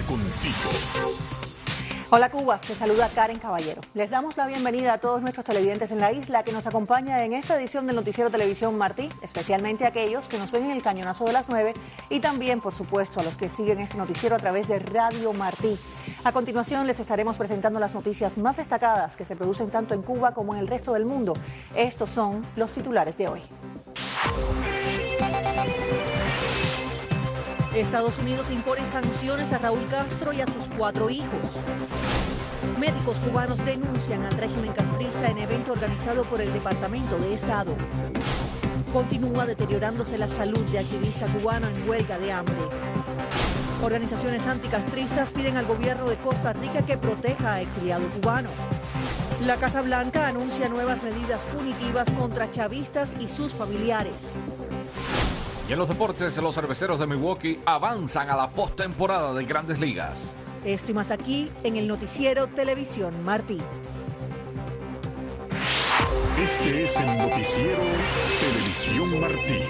contigo. Hola Cuba, te saluda Karen Caballero. Les damos la bienvenida a todos nuestros televidentes en la isla que nos acompaña en esta edición del Noticiero Televisión Martí, especialmente a aquellos que nos ven en el cañonazo de las 9 y también, por supuesto, a los que siguen este noticiero a través de Radio Martí. A continuación les estaremos presentando las noticias más destacadas que se producen tanto en Cuba como en el resto del mundo. Estos son los titulares de hoy. Estados Unidos impone sanciones a Raúl Castro y a sus 4 hijos. Médicos cubanos denuncian al régimen castrista en evento organizado por el Departamento de Estado. Continúa deteriorándose la salud de activista cubano en huelga de hambre. Organizaciones anticastristas piden al gobierno de Costa Rica que proteja a exiliado cubano. La Casa Blanca anuncia nuevas medidas punitivas contra chavistas y sus familiares. Y en los deportes, los cerveceros de Milwaukee avanzan a la postemporada de Grandes Ligas. Esto y más aquí en el Noticiero Televisión Martí. Este es el Noticiero Televisión Martí.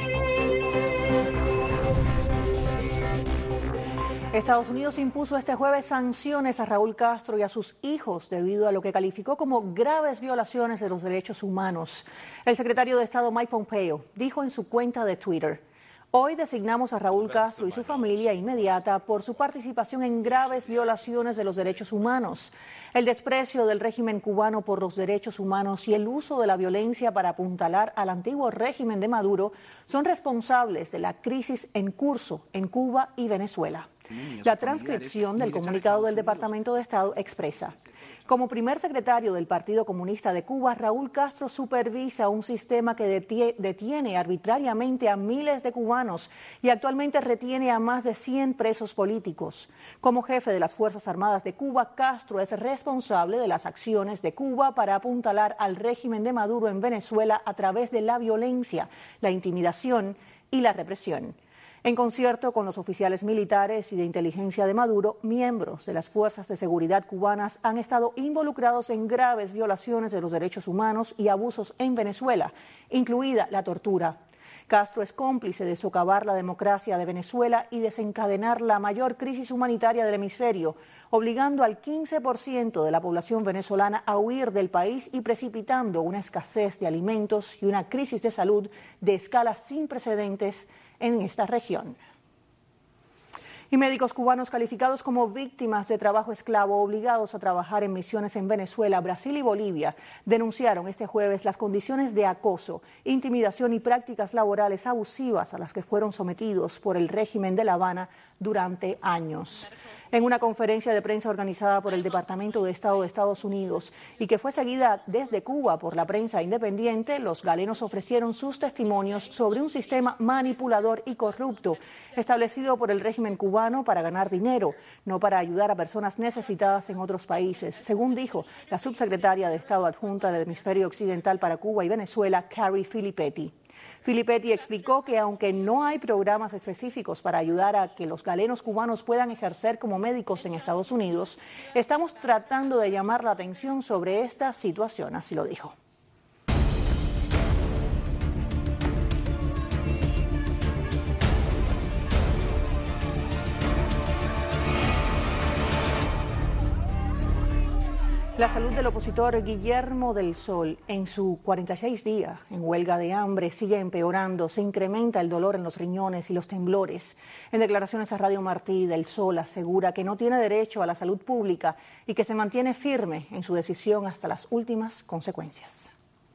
Estados Unidos impuso este jueves sanciones a Raúl Castro y a sus hijos debido a lo que calificó como graves violaciones de los derechos humanos. El secretario de Estado Mike Pompeo dijo en su cuenta de Twitter: hoy designamos a Raúl Castro y su familia inmediata por su participación en graves violaciones de los derechos humanos. El desprecio del régimen cubano por los derechos humanos y el uso de la violencia para apuntalar al antiguo régimen de Maduro son responsables de la crisis en curso en Cuba y Venezuela. La transcripción del comunicado del Departamento de Estado expresa: como primer secretario del Partido Comunista de Cuba, Raúl Castro supervisa un sistema que detiene arbitrariamente a miles de cubanos y actualmente retiene a más de 100 presos políticos. Como jefe de las Fuerzas Armadas de Cuba, Castro es responsable de las acciones de Cuba para apuntalar al régimen de Maduro en Venezuela a través de la violencia, la intimidación y la represión. En concierto con los oficiales militares y de inteligencia de Maduro, miembros de las fuerzas de seguridad cubanas han estado involucrados en graves violaciones de los derechos humanos y abusos en Venezuela, incluida la tortura. Castro es cómplice de socavar la democracia de Venezuela y desencadenar la mayor crisis humanitaria del hemisferio, obligando al 15% de la población venezolana a huir del país y precipitando una escasez de alimentos y una crisis de salud de escala sin precedentes en esta región. Y médicos cubanos calificados como víctimas de trabajo esclavo obligados a trabajar en misiones en Venezuela, Brasil y Bolivia denunciaron este jueves las condiciones de acoso, intimidación y prácticas laborales abusivas a las que fueron sometidos por el régimen de La Habana durante años. En una conferencia de prensa organizada por el Departamento de Estado de Estados Unidos y que fue seguida desde Cuba por la prensa independiente, los galenos ofrecieron sus testimonios sobre un sistema manipulador y corrupto establecido por el régimen cubano para ganar dinero, no para ayudar a personas necesitadas en otros países, según dijo la subsecretaria de Estado adjunta del Hemisferio Occidental para Cuba y Venezuela, Carrie Filippetti. Filippetti explicó que aunque no hay programas específicos para ayudar a que los galenos cubanos puedan ejercer como médicos en Estados Unidos, estamos tratando de llamar la atención sobre esta situación, así lo dijo. La salud del opositor Guillermo del Sol en su 46 días en huelga de hambre sigue empeorando. Se incrementa el dolor en los riñones y los temblores. En declaraciones a Radio Martí, del Sol asegura que no tiene derecho a la salud pública y que se mantiene firme en su decisión hasta las últimas consecuencias.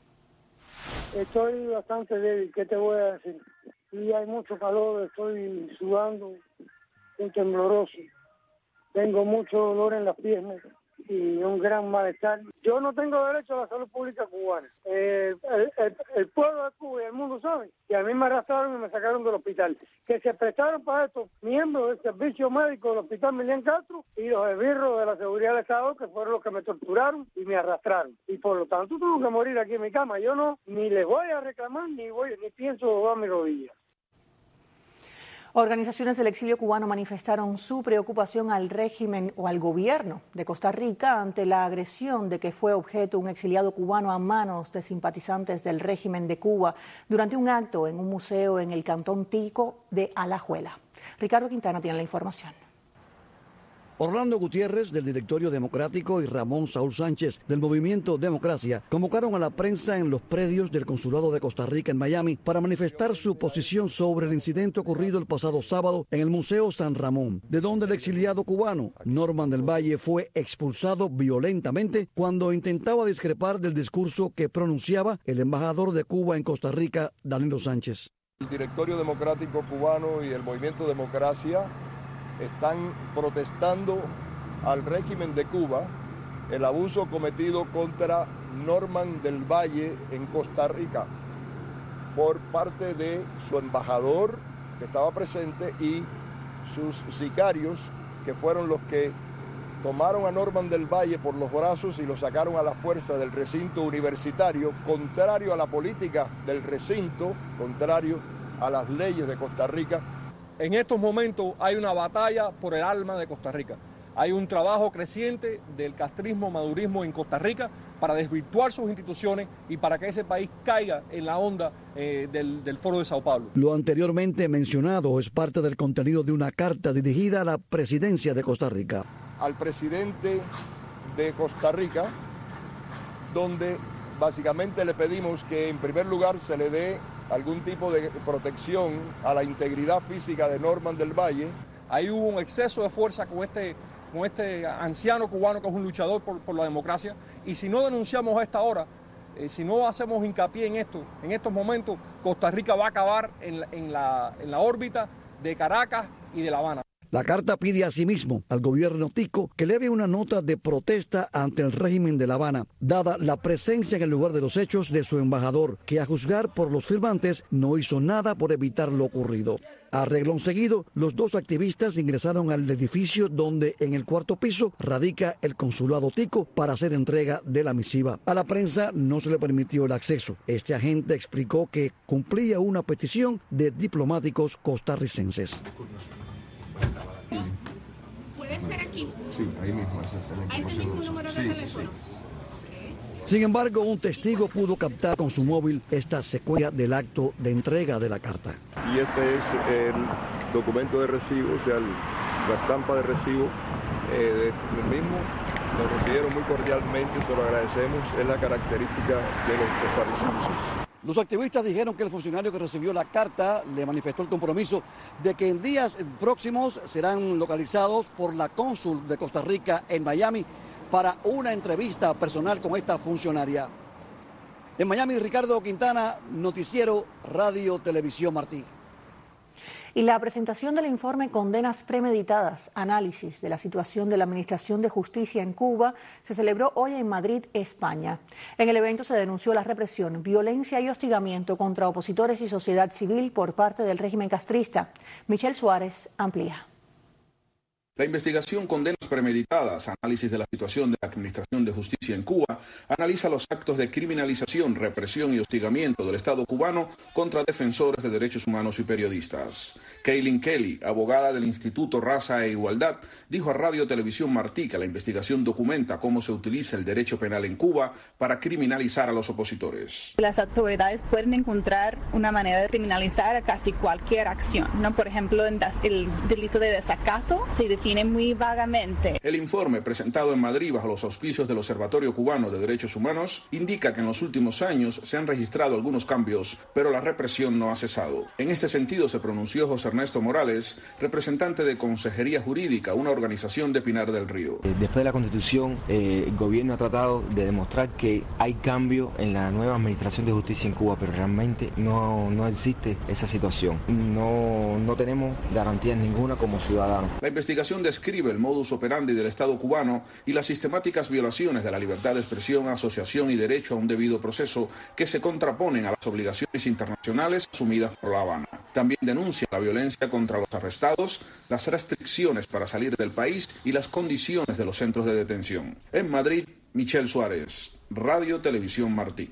Estoy bastante débil, ¿qué te voy a decir? Y hay mucho calor, estoy sudando, estoy tembloroso, tengo mucho dolor en las piernas y un gran malestar. Yo no tengo derecho a la salud pública cubana. El pueblo de Cuba y el mundo saben que a mí me arrastraron y me sacaron del hospital. Que se prestaron para esto miembros del servicio médico del hospital Milian Castro y los esbirros de la seguridad del Estado, que fueron los que me torturaron y me arrastraron. Y por lo tanto tengo que morir aquí en mi cama. Yo no, ni les voy a reclamar, ni pienso doblar mis rodillas. Organizaciones del exilio cubano manifestaron su preocupación al régimen o al gobierno de Costa Rica ante la agresión de que fue objeto un exiliado cubano a manos de simpatizantes del régimen de Cuba durante un acto en un museo en el cantón Tico de Alajuela. Ricardo Quintana tiene la información. Orlando Gutiérrez, del Directorio Democrático, y Ramón Saúl Sánchez, del Movimiento Democracia, convocaron a la prensa en los predios del Consulado de Costa Rica en Miami para manifestar su posición sobre el incidente ocurrido el pasado sábado en el Museo San Ramón, de donde el exiliado cubano Norman del Valle fue expulsado violentamente cuando intentaba discrepar del discurso que pronunciaba el embajador de Cuba en Costa Rica, Danilo Sánchez. El Directorio Democrático Cubano y el Movimiento Democracia están protestando al régimen de Cuba el abuso cometido contra Norman del Valle en Costa Rica por parte de su embajador que estaba presente y sus sicarios, que fueron los que tomaron a Norman del Valle por los brazos y lo sacaron a la fuerza del recinto universitario, contrario a la política del recinto, contrario a las leyes de Costa Rica. En estos momentos hay una batalla por el alma de Costa Rica. Hay un trabajo creciente del castrismo, madurismo en Costa Rica para desvirtuar sus instituciones y para que ese país caiga en la onda del Foro de Sao Paulo. Lo anteriormente mencionado es parte del contenido de una carta dirigida a la presidencia de Costa Rica. Al presidente de Costa Rica, donde básicamente le pedimos que en primer lugar se le dé algún tipo de protección a la integridad física de Norman del Valle. Ahí hubo un exceso de fuerza con este anciano cubano que es un luchador por la democracia, y si no denunciamos a esta hora, si no hacemos hincapié en estos momentos, Costa Rica va a acabar en la órbita de Caracas y de La Habana. La carta pide asimismo al gobierno tico que eleve una nota de protesta ante el régimen de La Habana, dada la presencia en el lugar de los hechos de su embajador, que a juzgar por los firmantes no hizo nada por evitar lo ocurrido. A reglón seguido, los dos activistas ingresaron al edificio donde en el cuarto piso radica el consulado tico para hacer entrega de la misiva. A la prensa no se le permitió el acceso. Este agente explicó que cumplía una petición de diplomáticos costarricenses. ¿Puede ser aquí? Sí, ahí mismo. ¿A este mismo número de teléfono? Sin embargo, un testigo pudo captar con su móvil esta secuencia del acto de entrega de la carta. Y este es el documento de recibo, o sea, la estampa de recibo del mismo. Nos recibieron muy cordialmente, se lo agradecemos, es la característica de los costarricenses. Los activistas dijeron que el funcionario que recibió la carta le manifestó el compromiso de que en días próximos serán localizados por la cónsul de Costa Rica en Miami para una entrevista personal con esta funcionaria. En Miami, Ricardo Quintana, Noticiero Radio Televisión Martí. Y la presentación del informe Condenas Premeditadas, análisis de la situación de la Administración de Justicia en Cuba, se celebró hoy en Madrid, España. En el evento se denunció la represión, violencia y hostigamiento contra opositores y sociedad civil por parte del régimen castrista. Michelle Suárez amplía. La investigación Condenas Premeditadas, análisis de la situación de la Administración de Justicia en Cuba, analiza los actos de criminalización, represión y hostigamiento del Estado cubano contra defensores de derechos humanos y periodistas. Kaylin Kelly, abogada del Instituto Raza e Igualdad, dijo a Radio Televisión Martí que la investigación documenta cómo se utiliza el derecho penal en Cuba para criminalizar a los opositores. Las autoridades pueden encontrar una manera de criminalizar a casi cualquier acción, ¿no? Por ejemplo, el delito de desacato se define muy vagamente. El informe presentado en Madrid bajo los auspicios del Observatorio Cubano de Derechos Humanos indica que en los últimos años se han registrado algunos cambios, pero la represión no ha cesado. En este sentido se pronunció José Ernesto Morales, representante de Consejería Jurídica, una organización de Pinar del Río. Después de la Constitución, el gobierno ha tratado de demostrar que hay cambio en la nueva Administración de Justicia en Cuba, pero realmente no existe esa situación. No tenemos garantías ninguna como ciudadanos. La investigación describe el modus operandi del Estado cubano y las sistemáticas violaciones de la libertad de expresión, asociación y derecho a un debido proceso que se contraponen a las obligaciones internacionales asumidas por La Habana. También denuncia la violencia contra los arrestados, las restricciones para salir del país y las condiciones de los centros de detención. En Madrid, Michelle Suárez, Radio Televisión Martí.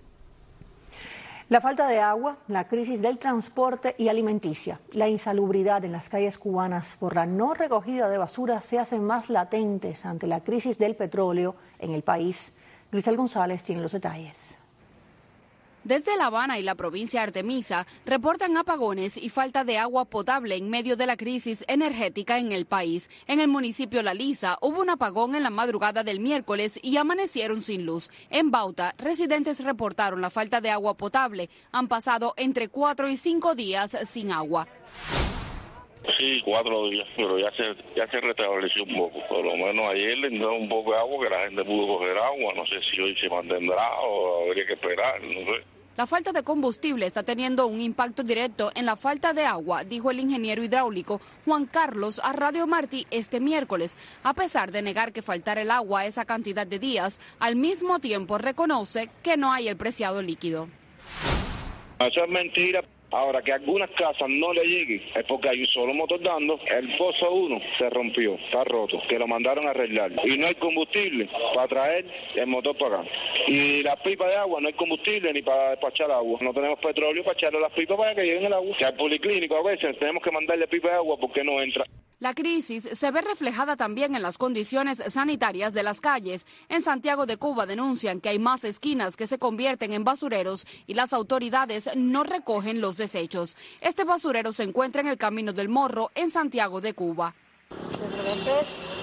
La falta de agua, la crisis del transporte y alimenticia, la insalubridad en las calles cubanas por la no recogida de basura se hacen más latentes ante la crisis del petróleo en el país. Grisel González tiene los detalles. Desde La Habana y la provincia Artemisa reportan apagones y falta de agua potable en medio de la crisis energética en el país. En el municipio La Lisa hubo un apagón en la madrugada del miércoles y amanecieron sin luz. En Bauta, residentes reportaron la falta de agua potable. Han pasado entre 4 y 5 días sin agua. Sí, 4 días, pero ya se restableció un poco. Por lo menos ayer le dio un poco de agua que la gente pudo coger agua. No sé si hoy se mantendrá o habría que esperar, no sé. La falta de combustible está teniendo un impacto directo en la falta de agua, dijo el ingeniero hidráulico Juan Carlos a Radio Martí este miércoles. A pesar de negar que faltara el agua esa cantidad de días, al mismo tiempo reconoce que no hay el preciado líquido. Eso es mentira. Ahora, que a algunas casas no le llegue es porque hay un solo motor dando. El pozo 1 se rompió, está roto, que lo mandaron a arreglar. Y no hay combustible para traer el motor para acá. Y las pipas de agua, no hay combustible ni para despachar agua. No tenemos petróleo para echarle las pipas para que lleguen el agua. Si al policlínico a veces tenemos que mandarle pipa de agua porque no entra. La crisis se ve reflejada también en las condiciones sanitarias de las calles. En Santiago de Cuba denuncian que hay más esquinas que se convierten en basureros y las autoridades no recogen los desechos. Este basurero se encuentra en el Camino del Morro, en Santiago de Cuba. Esto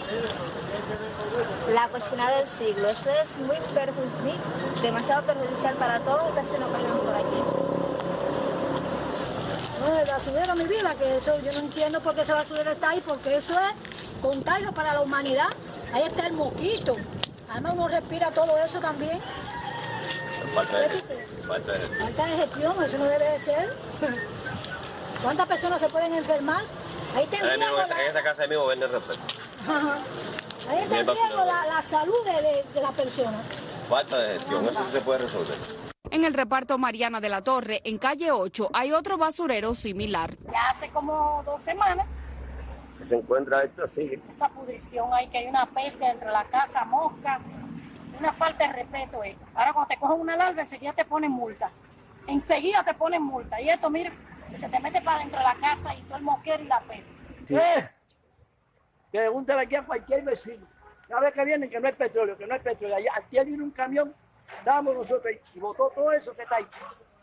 es la cocina del siglo. Esto es demasiado perjudicial para todos los vecinos que viven por aquí. No, el basurero, mi vida, que eso yo no entiendo por qué ese basurero está ahí, porque eso es contagio para la humanidad. Ahí está el mosquito. Además uno respira todo eso también. Falta de gestión, eso no debe de ser. ¿Cuántas personas se pueden enfermar? Ahí está en esa casa mismo venden respeto. Ahí está en riesgo la salud de la persona. Falta de gestión, eso sí se puede resolver. En el reparto Mariana de la Torre, en calle 8, hay otro basurero similar. Ya hace como 2 semanas que se encuentra esto así. Esa pudrición ahí, que hay una peste dentro de la casa, mosca, una falta de respeto esto. Ahora cuando te cogen una larva, enseguida te ponen multa. Enseguida te ponen multa. Y esto, mira, que se te mete para dentro de la casa y todo el mosquero y la peste. Sí. Pregúntale aquí a cualquier vecino. Cada vez que vienen que no hay petróleo, que no hay petróleo. Allá, aquí viene un camión. Damos nosotros ahí, y botó todo eso que está ahí.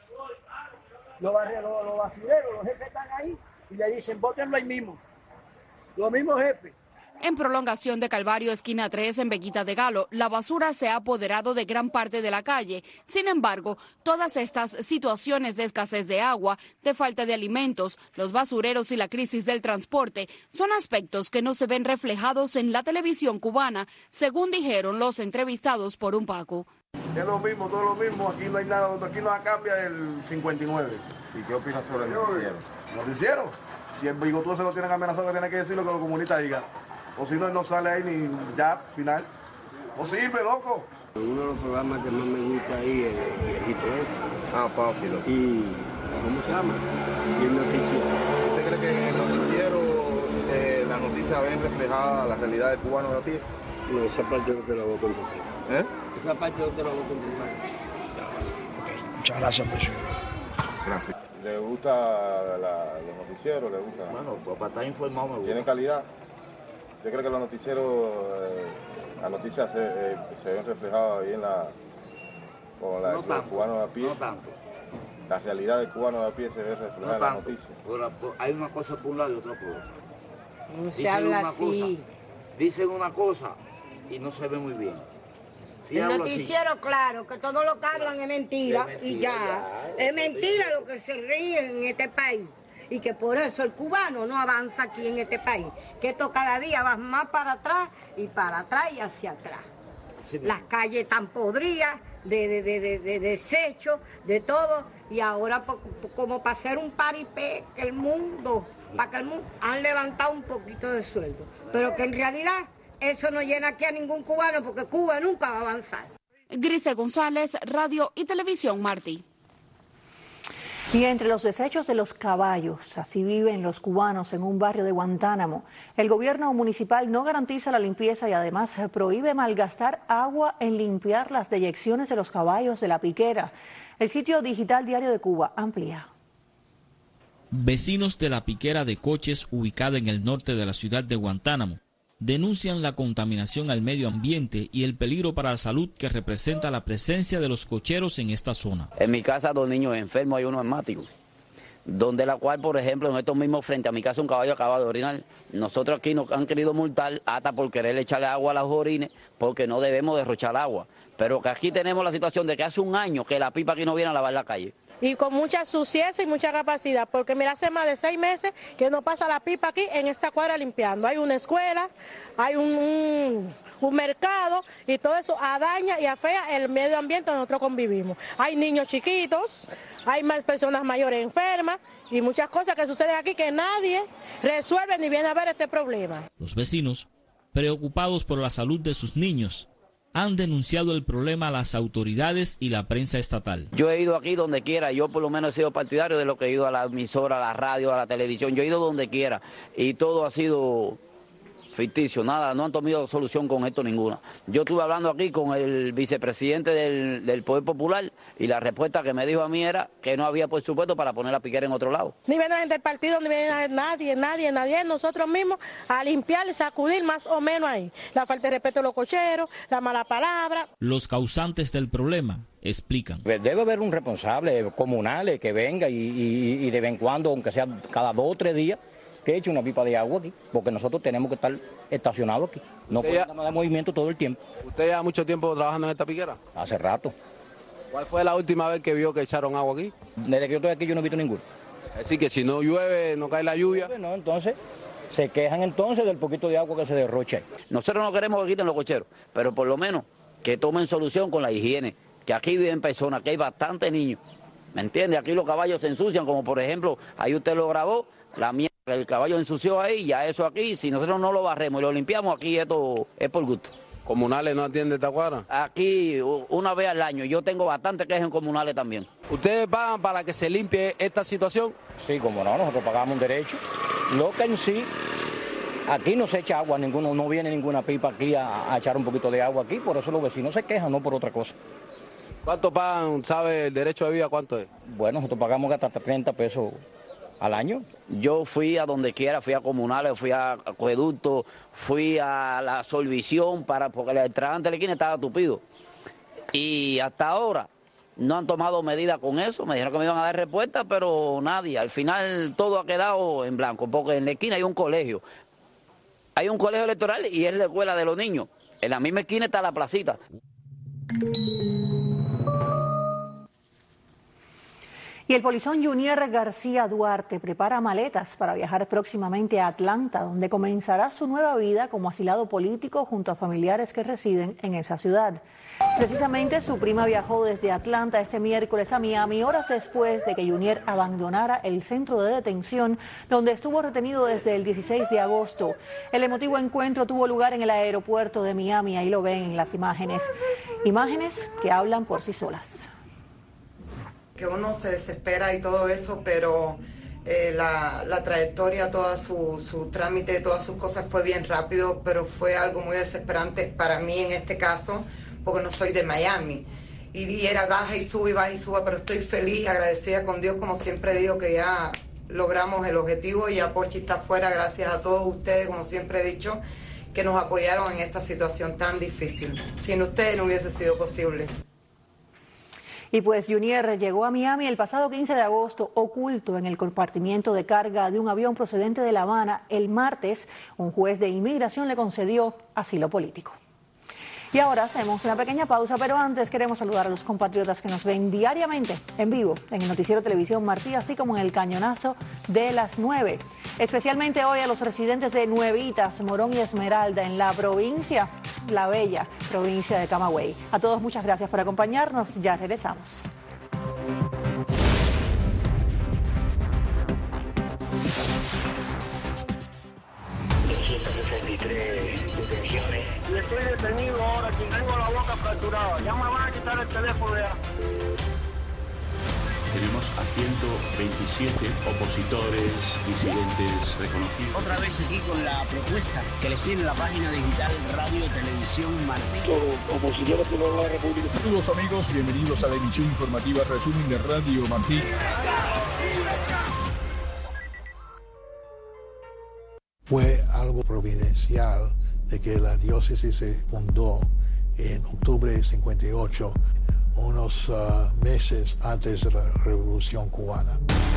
Los basureros, los jefes están ahí y le dicen, bótenlo ahí mismo. Los mismos jefes. En prolongación de Calvario, esquina 3, en Veguita de Galo, la basura se ha apoderado de gran parte de la calle. Sin embargo, todas estas situaciones de escasez de agua, de falta de alimentos, los basureros y la crisis del transporte son aspectos que no se ven reflejados en la televisión cubana, según dijeron los entrevistados por Unpacu. Es lo mismo, todo lo mismo, aquí no hay nada, aquí no cambia el 59. ¿Y qué opinas sobre el noticiero? ¿Noticiero? Si el bigotudo se lo tienen amenazado, que tiene que decir lo que los comunistas digan. O si no, él no sale ahí ni ya, final. O sirve, loco. Uno de los programas que más me gusta ahí es el viejito ese. Páfilo. Y, ¿cómo se llama? Y el noticiero. ¿Usted cree que en el noticiero la noticia ven reflejada la realidad del cubano de a pie? No, esa parte no te la voy a contestar. ¿Eh? Esa parte no te la voy a contestar. Okay. Muchas gracias, presidente. Gracias. ¿Le gusta los noticieros? ¿Le gusta? Bueno, pues para estar informado me gusta. ¿Tienen calidad? ¿Usted cree que los noticieros, las noticias se ven reflejadas ahí con los cubanos de a pie? No tanto. La realidad del cubano de a pie se ve reflejada en las noticias. Hay una cosa por un lado y otra por otro. No se habla así. Dicen una cosa y no se ve muy bien. El noticiero, claro, que todo lo que hablan es mentira, y ya. Es mentira lo que se ríe en este país. Y que por eso el cubano no avanza aquí en este país. Que esto cada día va más para atrás y hacia atrás. Sí, las calles están podridas, de desechos, de todo. Y ahora como para hacer un paripé, para que el mundo han levantado un poquito de sueldo. Pero que en realidad eso no llena aquí a ningún cubano porque Cuba nunca va a avanzar. Grisel González, Radio y Televisión Martí. Y entre los desechos de los caballos, así viven los cubanos en un barrio de Guantánamo. El gobierno municipal no garantiza la limpieza y además prohíbe malgastar agua en limpiar las deyecciones de los caballos de la Piquera. El sitio digital Diario de Cuba amplía. Vecinos de la Piquera de Coches, ubicada en el norte de la ciudad de Guantánamo, denuncian la contaminación al medio ambiente y el peligro para la salud que representa la presencia de los cocheros en esta zona. En mi casa 2 niños enfermos, hay uno asmático, donde la cual, por ejemplo, en estos mismos frente a mi casa un caballo acaba de orinar. Nosotros aquí nos han querido multar hasta por querer echarle agua a los orines, porque no debemos derrochar agua. Pero que aquí tenemos la situación de que hace un año que la pipa aquí no viene a lavar la calle. Y con mucha suciedad y mucha capacidad, porque mira, hace más de 6 meses que no pasa la pipa aquí en esta cuadra limpiando. Hay una escuela, hay un mercado y todo eso daña y afea el medio ambiente donde nosotros convivimos. Hay niños chiquitos, hay más personas mayores enfermas y muchas cosas que suceden aquí que nadie resuelve ni viene a ver este problema. Los vecinos, preocupados por la salud de sus niños, han denunciado el problema a las autoridades y la prensa estatal. Yo he ido aquí donde quiera, yo por lo menos he sido partidario de lo que he ido a la emisora, a la radio, a la televisión, yo he ido donde quiera y todo ha sido ficticio, nada, no han tomado solución con esto ninguna. Yo estuve hablando aquí con el vicepresidente del Poder Popular y la respuesta que me dijo a mí era que no había presupuesto para poner la piquera en otro lado. Ni viene la gente del partido, ni viene nadie, nosotros mismos a limpiar y sacudir más o menos ahí. La falta de respeto a los cocheros, la mala palabra. Los causantes del problema explican. Debe haber un responsable comunal que venga y de vez en cuando, aunque sea cada 2 o 3 días, que eche una pipa de agua aquí, porque nosotros tenemos que estar estacionados aquí. No podemos dar movimiento todo el tiempo. ¿Usted lleva mucho tiempo trabajando en esta piquera? Hace rato. ¿Cuál fue la última vez que vio que echaron agua aquí? Desde que yo estoy aquí yo no he visto ninguno. Así que si no llueve, no cae la lluvia. No, entonces se quejan entonces del poquito de agua que se derrocha. Nosotros no queremos que quiten los cocheros, pero por lo menos que tomen solución con la higiene, que aquí viven personas, que hay bastantes niños. ¿Me entiende? Aquí los caballos se ensucian, como por ejemplo, ahí usted lo grabó, la mierda, el caballo ensució ahí, ya eso aquí, si nosotros no lo barremos y lo limpiamos, aquí esto es por gusto. ¿Comunales no atienden esta cuadra? Aquí una vez al año, yo tengo bastante quejas en comunales también. ¿Ustedes pagan para que se limpie esta situación? Sí, como no, nosotros pagamos un derecho. Lo que en sí, aquí no se echa agua, no viene ninguna pipa aquí a echar un poquito de agua aquí, por eso los vecinos se quejan, no por otra cosa. ¿Cuánto pagan, sabe, el derecho de vida, cuánto es? Bueno, nosotros pagamos hasta 30 pesos al año. Yo fui a donde quiera, fui a comunales, fui a acueducto, fui a la Solvisión, porque el tragante de la esquina estaba tupido. Y hasta ahora no han tomado medidas con eso, me dijeron que me iban a dar respuesta, pero nadie. Al final todo ha quedado en blanco, porque en la esquina hay un colegio. Hay un colegio electoral y es la escuela de los niños. En la misma esquina está la placita. Y el polizón Junier García Duarte prepara maletas para viajar próximamente a Atlanta, donde comenzará su nueva vida como asilado político junto a familiares que residen en esa ciudad. Precisamente su prima viajó desde Atlanta este miércoles a Miami, horas después de que Junier abandonara el centro de detención donde estuvo retenido desde el 16 de agosto. El emotivo encuentro tuvo lugar en el aeropuerto de Miami, ahí lo ven en las imágenes. Imágenes que hablan por sí solas. Que uno se desespera y todo eso, pero la trayectoria, todo su trámite, todas sus cosas fue bien rápido, pero fue algo muy desesperante para mí en este caso, porque no soy de Miami. Y era baja y suba, pero estoy feliz, agradecida con Dios, como siempre digo, que ya logramos el objetivo y ya Pochi está afuera, gracias a todos ustedes, como siempre he dicho, que nos apoyaron en esta situación tan difícil. Sin ustedes no hubiese sido posible. Y pues Junier llegó a Miami el pasado 15 de agosto, oculto en el compartimiento de carga de un avión procedente de La Habana. El martes, un juez de inmigración le concedió asilo político. Y ahora hacemos una pequeña pausa, pero antes queremos saludar a los compatriotas que nos ven diariamente en vivo en el Noticiero Televisión Martí, así como en el Cañonazo de las 9. Especialmente hoy a los residentes de Nuevitas, Morón y Esmeralda en la provincia, la bella provincia de Camagüey. A todos muchas gracias por acompañarnos, ya regresamos. Y estoy detenido ahora, que tengo la boca fracturada. Ya me van a quitar el teléfono ya. Tenemos a 127 opositores, disidentes reconocidos. Otra vez aquí con la propuesta que les tiene la página digital Radio Televisión Martí. Opositores de la República. Saludos amigos, bienvenidos a la emisión informativa Resumen de Radio Martí. Fue algo providencial de que la diócesis se fundó en octubre de 58, unos meses antes de la Revolución Cubana.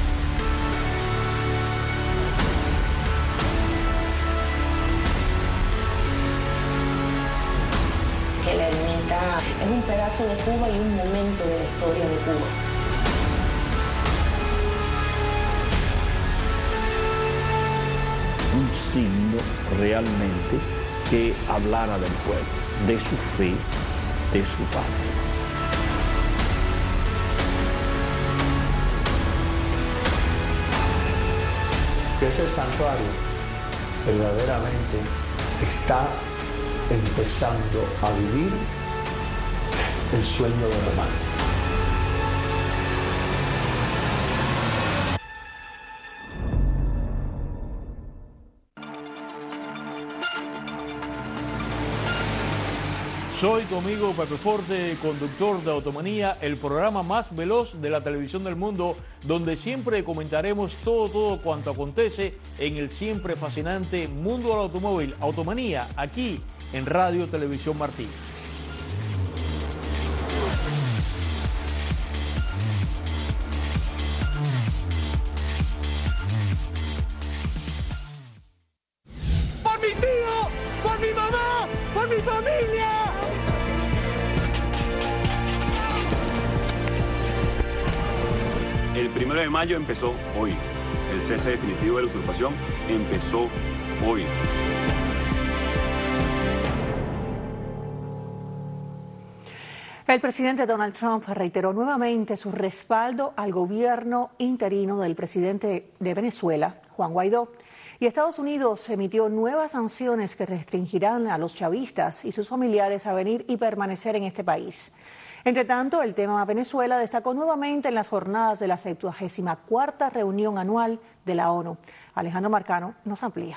Que la ermita es un pedazo de Cuba y un momento de la historia de Cuba. Un signo realmente que hablara del pueblo, de su fe, de su patria. Ese santuario verdaderamente está empezando a vivir el sueño de Román. Soy tu amigo Pepe Forte, conductor de Automanía, el programa más veloz de la televisión del mundo, donde siempre comentaremos todo cuanto acontece en el siempre fascinante mundo del automóvil. Automanía, aquí en Radio Televisión Martí. ¡Por mi tío! ¡Por mi mamá! ¡Por mi familia! El 1 de mayo empezó hoy. El cese definitivo de la usurpación empezó hoy. El presidente Donald Trump reiteró nuevamente su respaldo al gobierno interino del presidente de Venezuela, Juan Guaidó. Y Estados Unidos emitió nuevas sanciones que restringirán a los chavistas y sus familiares a venir y permanecer en este país. Entre tanto, el tema Venezuela destacó nuevamente en las jornadas de la 74ª reunión anual de la ONU. Alejandro Marcano nos amplía.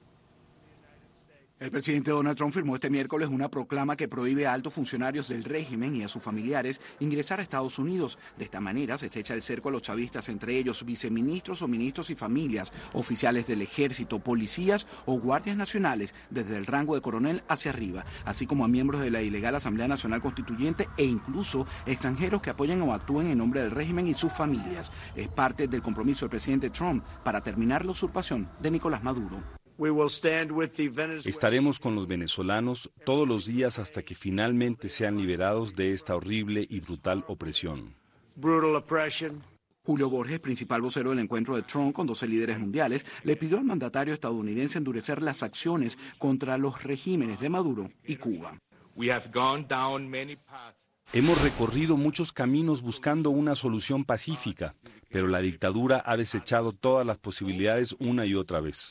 El presidente Donald Trump firmó este miércoles una proclama que prohíbe a altos funcionarios del régimen y a sus familiares ingresar a Estados Unidos. De esta manera se estrecha el cerco a los chavistas, entre ellos viceministros o ministros y familias, oficiales del ejército, policías o guardias nacionales, desde el rango de coronel hacia arriba, así como a miembros de la ilegal Asamblea Nacional Constituyente e incluso extranjeros que apoyen o actúen en nombre del régimen y sus familias. Es parte del compromiso del presidente Trump para terminar la usurpación de Nicolás Maduro. Estaremos con los venezolanos todos los días hasta que finalmente sean liberados de esta horrible y brutal opresión. Julio Borges, principal vocero del encuentro de Trump con 12 líderes mundiales, le pidió al mandatario estadounidense endurecer las acciones contra los regímenes de Maduro y Cuba. Hemos recorrido muchos caminos buscando una solución pacífica, pero la dictadura ha desechado todas las posibilidades una y otra vez.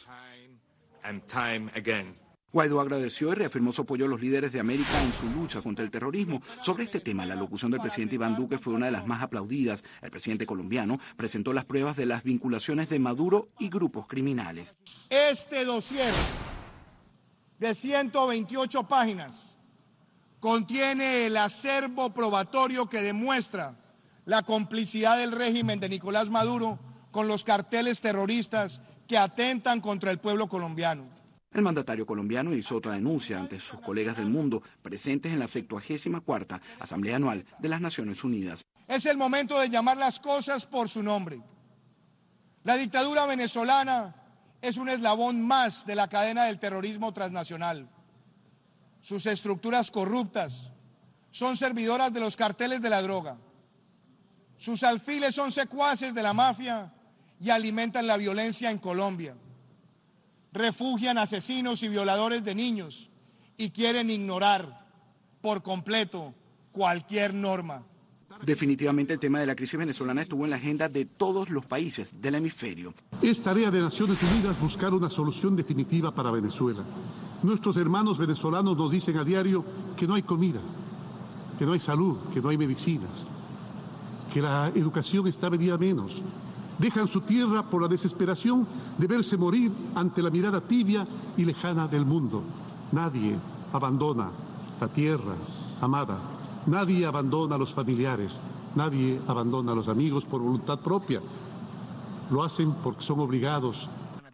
Guaidó agradeció y reafirmó su apoyo a los líderes de América en su lucha contra el terrorismo. Sobre este tema, la locución del presidente Iván Duque fue una de las más aplaudidas. El presidente colombiano presentó las pruebas de las vinculaciones de Maduro y grupos criminales. Este dossier de 128 páginas contiene el acervo probatorio que demuestra la complicidad del régimen de Nicolás Maduro con los carteles terroristas que atentan contra el pueblo colombiano. El mandatario colombiano hizo otra denuncia ante sus colegas del mundo presentes en la 74ª Asamblea Anual de las Naciones Unidas. Es el momento de llamar las cosas por su nombre. La dictadura venezolana es un eslabón más de la cadena del terrorismo transnacional. Sus estructuras corruptas son servidoras de los carteles de la droga. Sus alfiles son secuaces de la mafia y alimentan la violencia en Colombia. Refugian asesinos y violadores de niños y quieren ignorar por completo cualquier norma. Definitivamente el tema de la crisis venezolana estuvo en la agenda de todos los países del hemisferio. Es tarea de Naciones Unidas buscar una solución definitiva para Venezuela. Nuestros hermanos venezolanos nos dicen a diario que no hay comida, que no hay salud, que no hay medicinas, que la educación está venida menos. Dejan su tierra por la desesperación de verse morir ante la mirada tibia y lejana del mundo. Nadie abandona la tierra amada. Nadie abandona a los familiares. Nadie abandona a los amigos por voluntad propia. Lo hacen porque son obligados.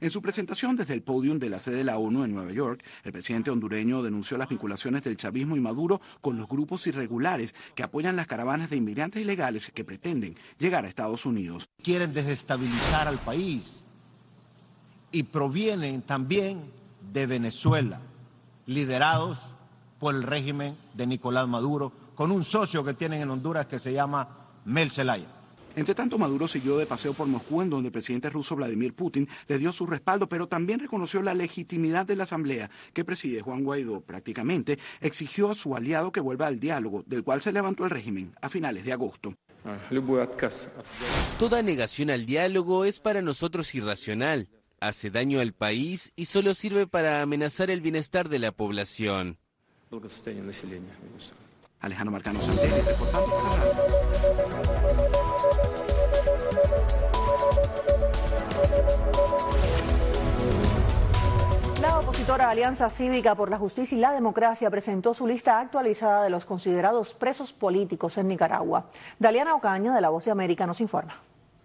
En su presentación desde el podium de la sede de la ONU en Nueva York, el presidente hondureño denunció las vinculaciones del chavismo y Maduro con los grupos irregulares que apoyan las caravanas de inmigrantes ilegales que pretenden llegar a Estados Unidos. Quieren desestabilizar al país y provienen también de Venezuela, liderados por el régimen de Nicolás Maduro, con un socio que tienen en Honduras que se llama Mel Zelaya. Entre tanto, Maduro siguió de paseo por Moscú, en donde el presidente ruso Vladimir Putin le dio su respaldo, pero también reconoció la legitimidad de la asamblea que preside Juan Guaidó. Prácticamente exigió a su aliado que vuelva al diálogo, del cual se levantó el régimen a finales de agosto. Toda negación al diálogo es para nosotros irracional, hace daño al país y solo sirve para amenazar el bienestar de la población. Alejandro Marcano Santana, reportando para Radio. La opositora Alianza Cívica por la Justicia y la Democracia presentó su lista actualizada de los considerados presos políticos en Nicaragua. Daliana Ocaña, de La Voz de América, nos informa.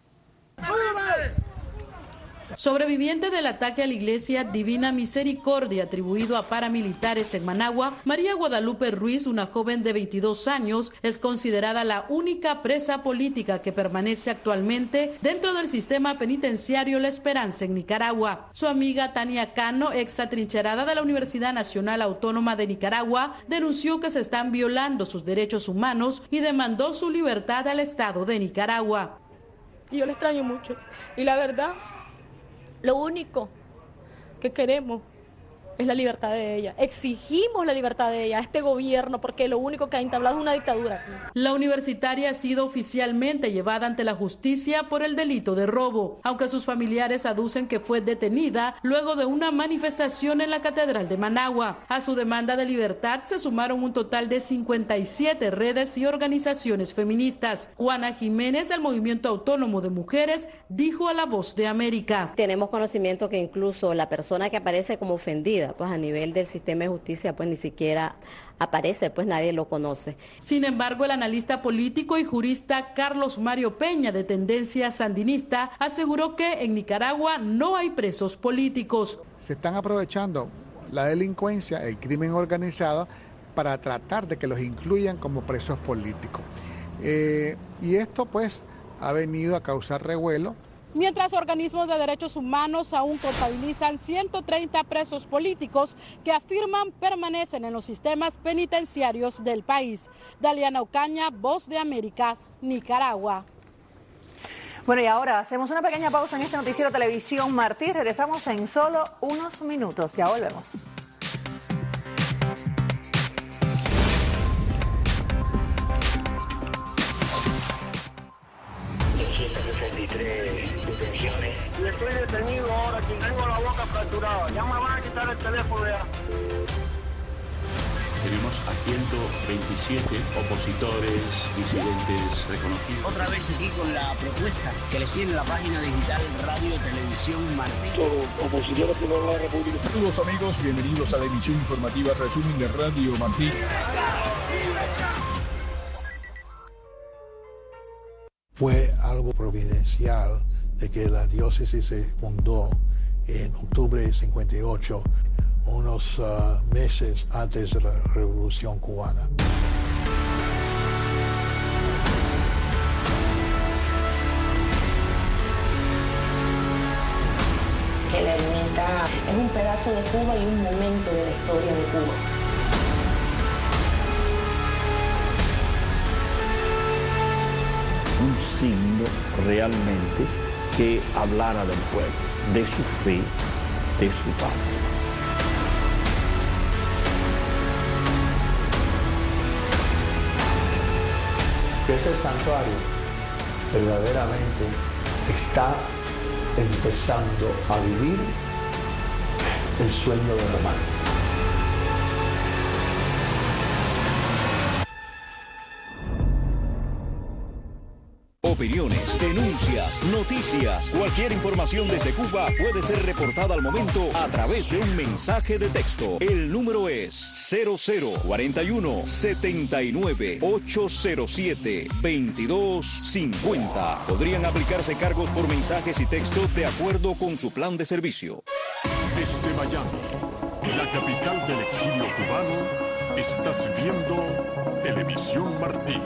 Sobreviviente del ataque a la iglesia Divina Misericordia atribuido a paramilitares en Managua, María Guadalupe Ruiz, una joven de 22 años, es considerada la única presa política que permanece actualmente dentro del sistema penitenciario La Esperanza en Nicaragua. Su amiga Tania Cano, ex atrincherada de la Universidad Nacional Autónoma de Nicaragua, denunció que se están violando sus derechos humanos y demandó su libertad al Estado de Nicaragua. Y yo le extraño mucho. Y la verdad, lo único que queremos es la libertad de ella. Exigimos la libertad de ella a este gobierno porque lo único que ha entablado es una dictadura. La universitaria ha sido oficialmente llevada ante la justicia por el delito de robo, aunque sus familiares aducen que fue detenida luego de una manifestación en la Catedral de Managua. A su demanda de libertad se sumaron un total de 57 redes y organizaciones feministas. Juana Jiménez, del Movimiento Autónomo de Mujeres, dijo a La Voz de América: tenemos conocimiento que incluso la persona que aparece como ofendida, pues a nivel del sistema de justicia, pues ni siquiera aparece, pues nadie lo conoce. Sin embargo, el analista político y jurista Carlos Mario Peña, de tendencia sandinista, aseguró que en Nicaragua no hay presos políticos. Se están aprovechando la delincuencia, el crimen organizado, para tratar de que los incluyan como presos políticos. Y esto pues ha venido a causar revuelo. Mientras organismos de derechos humanos aún contabilizan 130 presos políticos que afirman permanecen en los sistemas penitenciarios del país. Daliana Ocaña, Voz de América, Nicaragua. Bueno, y ahora hacemos una pequeña pausa en este noticiero Televisión Martí. Regresamos en solo unos minutos. Ya volvemos. 63 detenciones. Y estoy detenido ahora, que tengo la boca fracturada. Ya me van a quitar el teléfono ya. Tenemos a 127 opositores, disidentes reconocidos. Otra vez aquí con la propuesta que les tiene la página digital Radio Televisión Martí. Opositores por la República. Saludos amigos, bienvenidos a la emisión informativa Resumen de Radio Martí. Fue algo providencial de que la diócesis se fundó en octubre de 58, unos meses antes de la Revolución Cubana. Que la ermita es un pedazo de Cuba y un momento de la historia de Cuba. Un signo realmente que hablara del pueblo, de su fe, de su patria. Ese santuario verdaderamente está empezando a vivir el sueño de Román. Opiniones, denuncias, noticias, cualquier información desde Cuba puede ser reportada al momento a través de un mensaje de texto. El número es 0041 79 807 2250. Podrían aplicarse cargos por mensajes y texto de acuerdo con su plan de servicio. Desde Miami, la capital del exilio cubano, estás viendo Televisión Martí.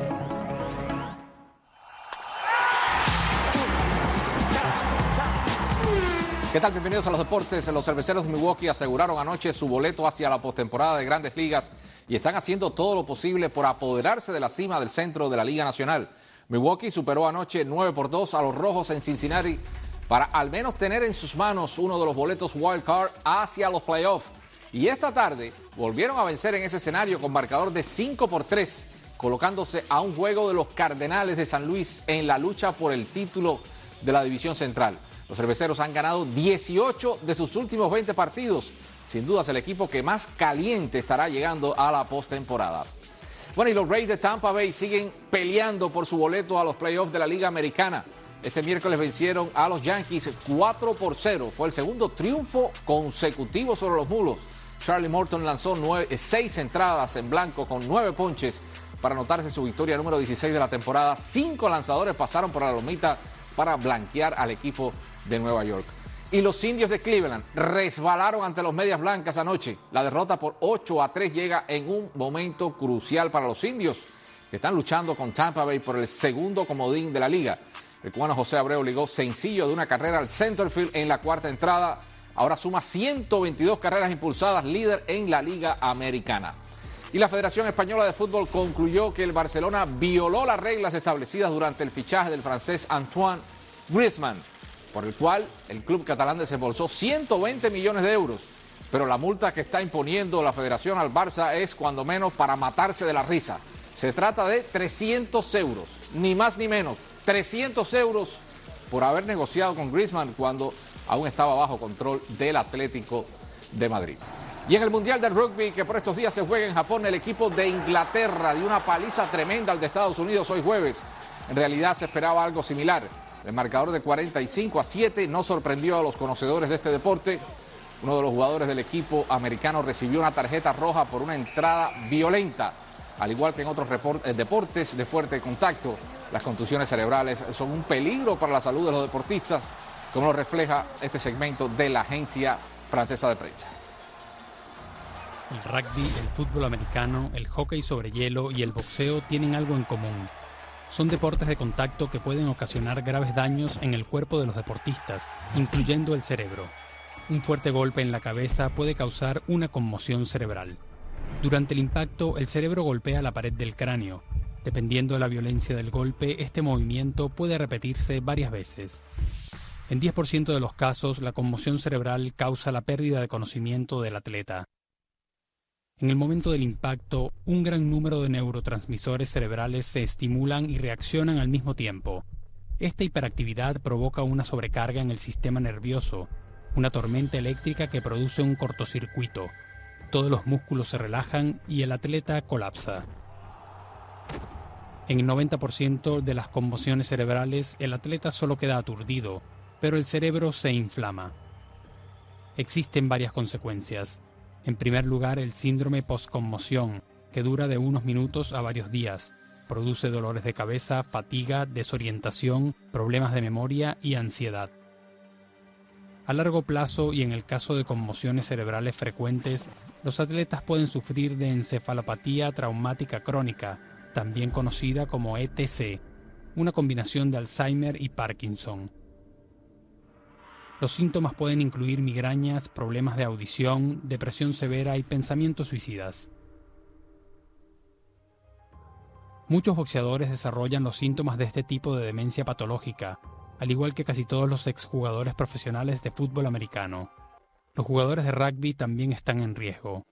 ¿Qué tal? Bienvenidos a los deportes. Los cerveceros de Milwaukee aseguraron anoche su boleto hacia la postemporada de Grandes Ligas y están haciendo todo lo posible por apoderarse de la cima del centro de la Liga Nacional. Milwaukee superó anoche 9-2 a los Rojos en Cincinnati para al menos tener en sus manos uno de los boletos wild card hacia los playoffs. Y esta tarde volvieron a vencer en ese escenario con marcador de 5-3, colocándose a un juego de los Cardenales de San Luis en la lucha por el título de la División Central. Los cerveceros han ganado 18 de sus últimos 20 partidos. Sin duda es el equipo que más caliente estará llegando a la postemporada. Bueno, y los Rays de Tampa Bay siguen peleando por su boleto a los playoffs de la Liga Americana. Este miércoles vencieron a los Yankees 4-0. Fue el segundo triunfo consecutivo sobre los Mulos. Charlie Morton lanzó 6 entradas en blanco con 9 ponches para anotarse su victoria número 16 de la temporada. 5 lanzadores pasaron por la lomita para blanquear al equipo de Nueva York. Y los Indios de Cleveland resbalaron ante los Medias Blancas anoche. La derrota por 8-3 llega en un momento crucial para los Indios, que están luchando con Tampa Bay por el segundo comodín de la liga. El cubano José Abreu ligó sencillo de una carrera al centerfield en la cuarta entrada. Ahora suma 122 carreras impulsadas, líder en la Liga Americana. Y la Federación Española de Fútbol concluyó que el Barcelona violó las reglas establecidas durante el fichaje del francés Antoine Griezmann, por el cual el club catalán desembolsó 120 millones de euros. Pero la multa que está imponiendo la Federación al Barça es cuando menos para matarse de la risa. Se trata de 300 euros, ni más ni menos. 300 euros por haber negociado con Griezmann cuando aún estaba bajo control del Atlético de Madrid. Y en el Mundial de Rugby, que por estos días se juega en Japón, el equipo de Inglaterra dio una paliza tremenda al de Estados Unidos hoy jueves. En realidad se esperaba algo similar. El marcador de 45-7 no sorprendió a los conocedores de este deporte. Uno de los jugadores del equipo americano recibió una tarjeta roja por una entrada violenta. Al igual que en otros deportes de fuerte contacto, las contusiones cerebrales son un peligro para la salud de los deportistas, como lo refleja este segmento de la agencia francesa de prensa. El rugby, el fútbol americano, el hockey sobre hielo y el boxeo tienen algo en común. Son deportes de contacto que pueden ocasionar graves daños en el cuerpo de los deportistas, incluyendo el cerebro. Un fuerte golpe en la cabeza puede causar una conmoción cerebral. Durante el impacto, el cerebro golpea la pared del cráneo. Dependiendo de la violencia del golpe, este movimiento puede repetirse varias veces. En 10% de los casos, la conmoción cerebral causa la pérdida de conocimiento del atleta. En el momento del impacto, un gran número de neurotransmisores cerebrales se estimulan y reaccionan al mismo tiempo. Esta hiperactividad provoca una sobrecarga en el sistema nervioso, una tormenta eléctrica que produce un cortocircuito. Todos los músculos se relajan y el atleta colapsa. En el 90% de las conmociones cerebrales, el atleta solo queda aturdido, pero el cerebro se inflama. Existen varias consecuencias. En primer lugar, el síndrome postconmoción, que dura de unos minutos a varios días. Produce dolores de cabeza, fatiga, desorientación, problemas de memoria y ansiedad. A largo plazo y en el caso de conmociones cerebrales frecuentes, los atletas pueden sufrir de encefalopatía traumática crónica, también conocida como ETC, una combinación de Alzheimer y Parkinson. Los síntomas pueden incluir migrañas, problemas de audición, depresión severa y pensamientos suicidas. Muchos boxeadores desarrollan los síntomas de este tipo de demencia patológica, al igual que casi todos los exjugadores profesionales de fútbol americano. Los jugadores de rugby también están en riesgo.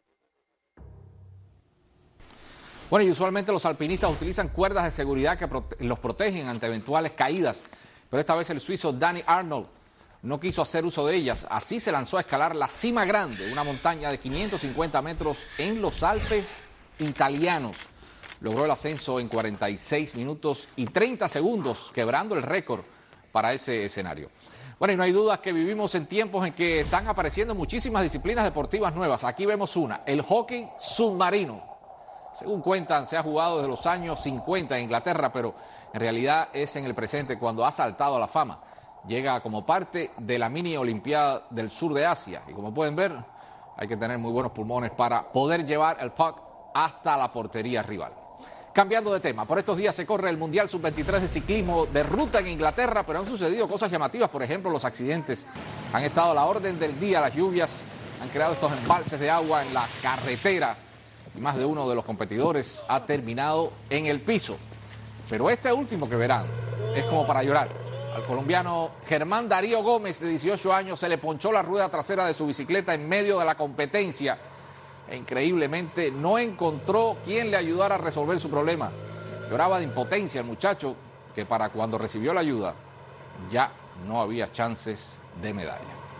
Bueno, y usualmente los alpinistas utilizan cuerdas de seguridad que los protegen ante eventuales caídas, pero esta vez el suizo Danny Arnold no quiso hacer uso de ellas. Así se lanzó a escalar la Cima Grande, una montaña de 550 metros en los Alpes italianos. logró el ascenso en 46 minutos y 30 segundos, quebrando el récord para ese escenario. Bueno, y no hay duda que vivimos en tiempos en que están apareciendo muchísimas disciplinas deportivas nuevas. Aquí vemos una, el hockey submarino. Según cuentan, se ha jugado desde los años 50 en Inglaterra, pero en realidad es en el presente cuando ha saltado a la fama. Llega como parte de la mini olimpiada del sur de Asia. Y como pueden ver, hay que tener muy buenos pulmones para poder llevar el puck hasta la portería rival. Cambiando de tema, por estos días se corre el Mundial Sub-23 de ciclismo de ruta en Inglaterra, pero han sucedido cosas llamativas. Por ejemplo, los accidentes han estado a la orden del día. Las lluvias han creado estos embalses de agua en la carretera y más de uno de los competidores ha terminado en el piso. Pero este último que verán es como para llorar. Al colombiano Germán Darío Gómez, de 18 años, se le ponchó la rueda trasera de su bicicleta en medio de la competencia. E increíblemente no encontró quien le ayudara a resolver su problema. Lloraba de impotencia el muchacho, que para cuando recibió la ayuda ya no había chances de medalla.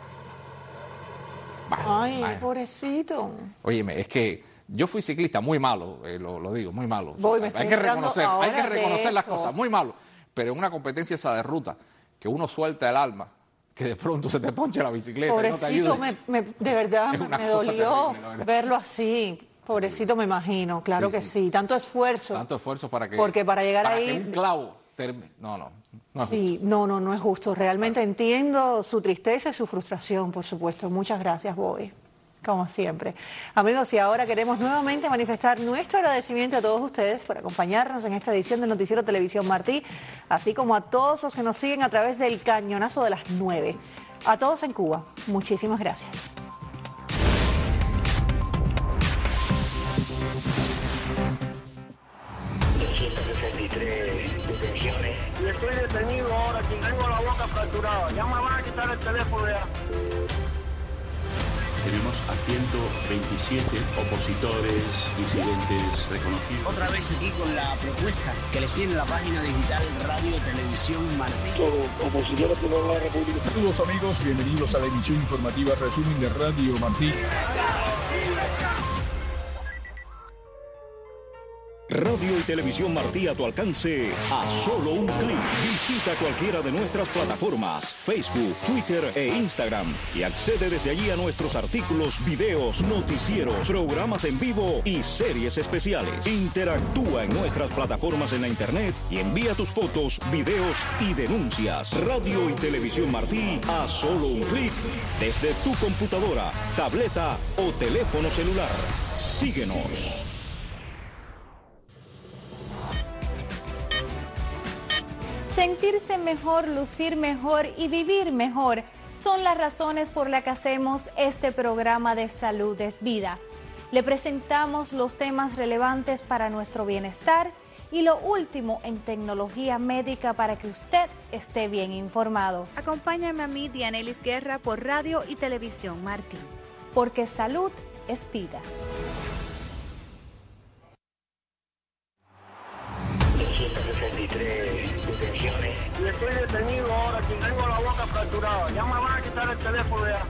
Ay, pobrecito. Óyeme, es que yo fui ciclista muy malo, lo digo, muy malo. Hay que reconocer las cosas, muy malo. Pero en una competencia esa de ruta, que uno suelta el alma, que de pronto se te ponche la bicicleta pobrecito, y no te ayude. de verdad me dolió terrible, verlo así. Pobrecito, me imagino, claro que sí. Tanto esfuerzo. Tanto esfuerzo para que... Porque para llegar ahí... Que un clavo termine. No es sí, justo. no es justo. Realmente entiendo su tristeza y su frustración, por supuesto. Muchas gracias, Bobby. Como siempre. Amigos, y ahora queremos nuevamente manifestar nuestro agradecimiento a todos ustedes por acompañarnos en esta edición del Noticiero Televisión Martí, así como a todos los que nos siguen a través del cañonazo de las 9. A todos en Cuba, muchísimas gracias. Detenciones. Y estoy detenido ahora, aquí tengo la boca fracturada. Ya me van a quitar el teléfono ya. Tenemos a 127 opositores, disidentes reconocidos. Otra vez aquí con la propuesta que les tiene la página digital Radio Televisión Martí. Opositores de la República. Saludos amigos, bienvenidos a la emisión informativa Resumen de Radio Martí. Radio y Televisión Martí a tu alcance a solo un clic. Visita cualquiera de nuestras plataformas, Facebook, Twitter e Instagram y accede desde allí a nuestros artículos, videos, noticieros, programas en vivo y series especiales. Interactúa en nuestras plataformas en la internet y envía tus fotos, videos y denuncias. Radio y Televisión Martí a solo un clic desde tu computadora, tableta o teléfono celular. Síguenos. Sentirse mejor, lucir mejor y vivir mejor son las razones por las que hacemos este programa de Salud es Vida. Le presentamos los temas relevantes para nuestro bienestar y lo último en tecnología médica para que usted esté bien informado. Acompáñame a mí, Dianelis Guerra, por Radio y Televisión Martí. Porque salud es vida. 263 detenciones. Y estoy detenido ahora, aquí tengo la boca fracturada. Ya me van a quitar el teléfono ya.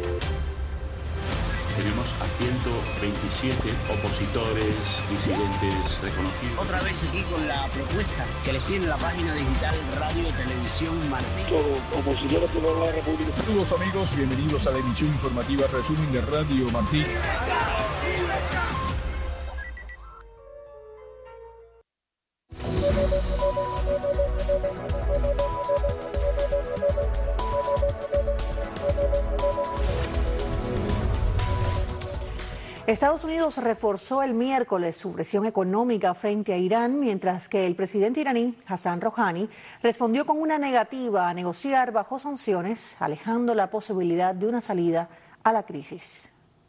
Tenemos a 127 opositores, disidentes reconocidos. Otra vez aquí con la propuesta que les tiene la página digital Radio Televisión Martí. Opositores de la República. Saludos amigos, bienvenidos a la emisión informativa Resumen de Radio Martí. Estados Unidos reforzó el miércoles su presión económica frente a Irán, mientras que el presidente iraní, Hassan Rouhani, respondió con una negativa a negociar bajo sanciones, alejando la posibilidad de una salida a la crisis.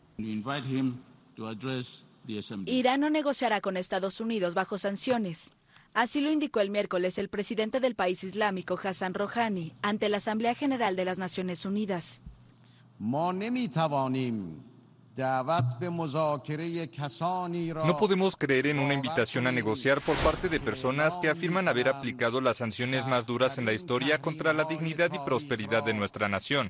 Irán no negociará con Estados Unidos bajo sanciones. Así lo indicó el miércoles el presidente del país islámico, Hassan Rouhani, ante la Asamblea General de las Naciones Unidas. No podemos creer en una invitación a negociar por parte de personas que afirman haber aplicado las sanciones más duras en la historia contra la dignidad y prosperidad de nuestra nación.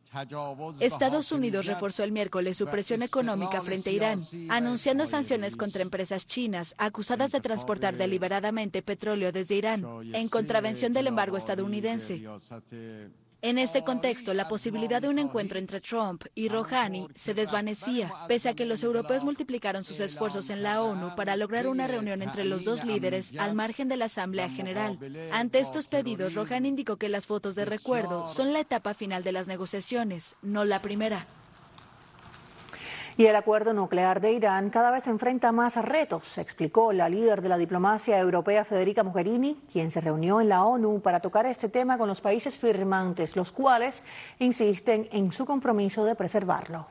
Estados Unidos reforzó el miércoles su presión económica frente a Irán, anunciando sanciones contra empresas chinas acusadas de transportar deliberadamente petróleo desde Irán, en contravención del embargo estadounidense. En este contexto, la posibilidad de un encuentro entre Trump y Rouhani se desvanecía, pese a que los europeos multiplicaron sus esfuerzos en la ONU para lograr una reunión entre los dos líderes al margen de la Asamblea General. Ante estos pedidos, Rouhani indicó que las fotos de recuerdo son la etapa final de las negociaciones, no la primera. Y el acuerdo nuclear de Irán cada vez enfrenta más retos, explicó la líder de la diplomacia europea Federica Mogherini, quien se reunió en la ONU para tocar este tema con los países firmantes, los cuales insisten en su compromiso de preservarlo.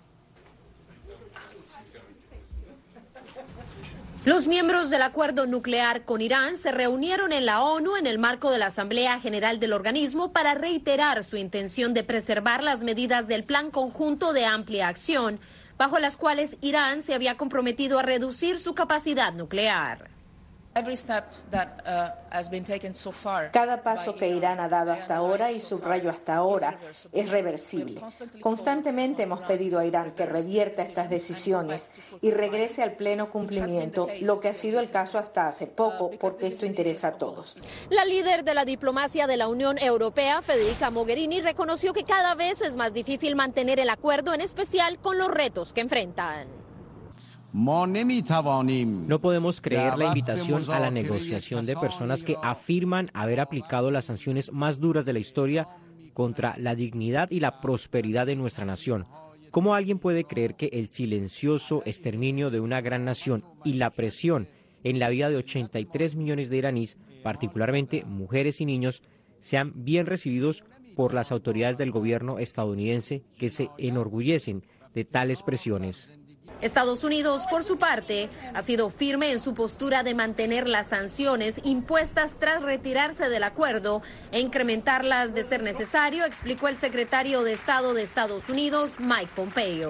Los miembros del acuerdo nuclear con Irán se reunieron en la ONU en el marco de la Asamblea General del organismo para reiterar su intención de preservar las medidas del Plan Conjunto de Amplia Acción, bajo las cuales Irán se había comprometido a reducir su capacidad nuclear. Cada paso que Irán ha dado hasta ahora, y subrayo hasta ahora, es reversible. Constantemente hemos pedido a Irán que revierta estas decisiones y regrese al pleno cumplimiento, lo que ha sido el caso hasta hace poco, porque esto interesa a todos. La líder de la diplomacia de la Unión Europea, Federica Mogherini, reconoció que cada vez es más difícil mantener el acuerdo, en especial con los retos que enfrentan. No podemos creer la invitación a la negociación de personas que afirman haber aplicado las sanciones más duras de la historia contra la dignidad y la prosperidad de nuestra nación. ¿Cómo alguien puede creer que el silencioso exterminio de una gran nación y la presión en la vida de 83 millones de iraníes, particularmente mujeres y niños, sean bien recibidos por las autoridades del gobierno estadounidense, que se enorgullecen de tales presiones? Estados Unidos, por su parte, ha sido firme en su postura de mantener las sanciones impuestas tras retirarse del acuerdo e incrementarlas de ser necesario, explicó el secretario de Estado de Estados Unidos, Mike Pompeo.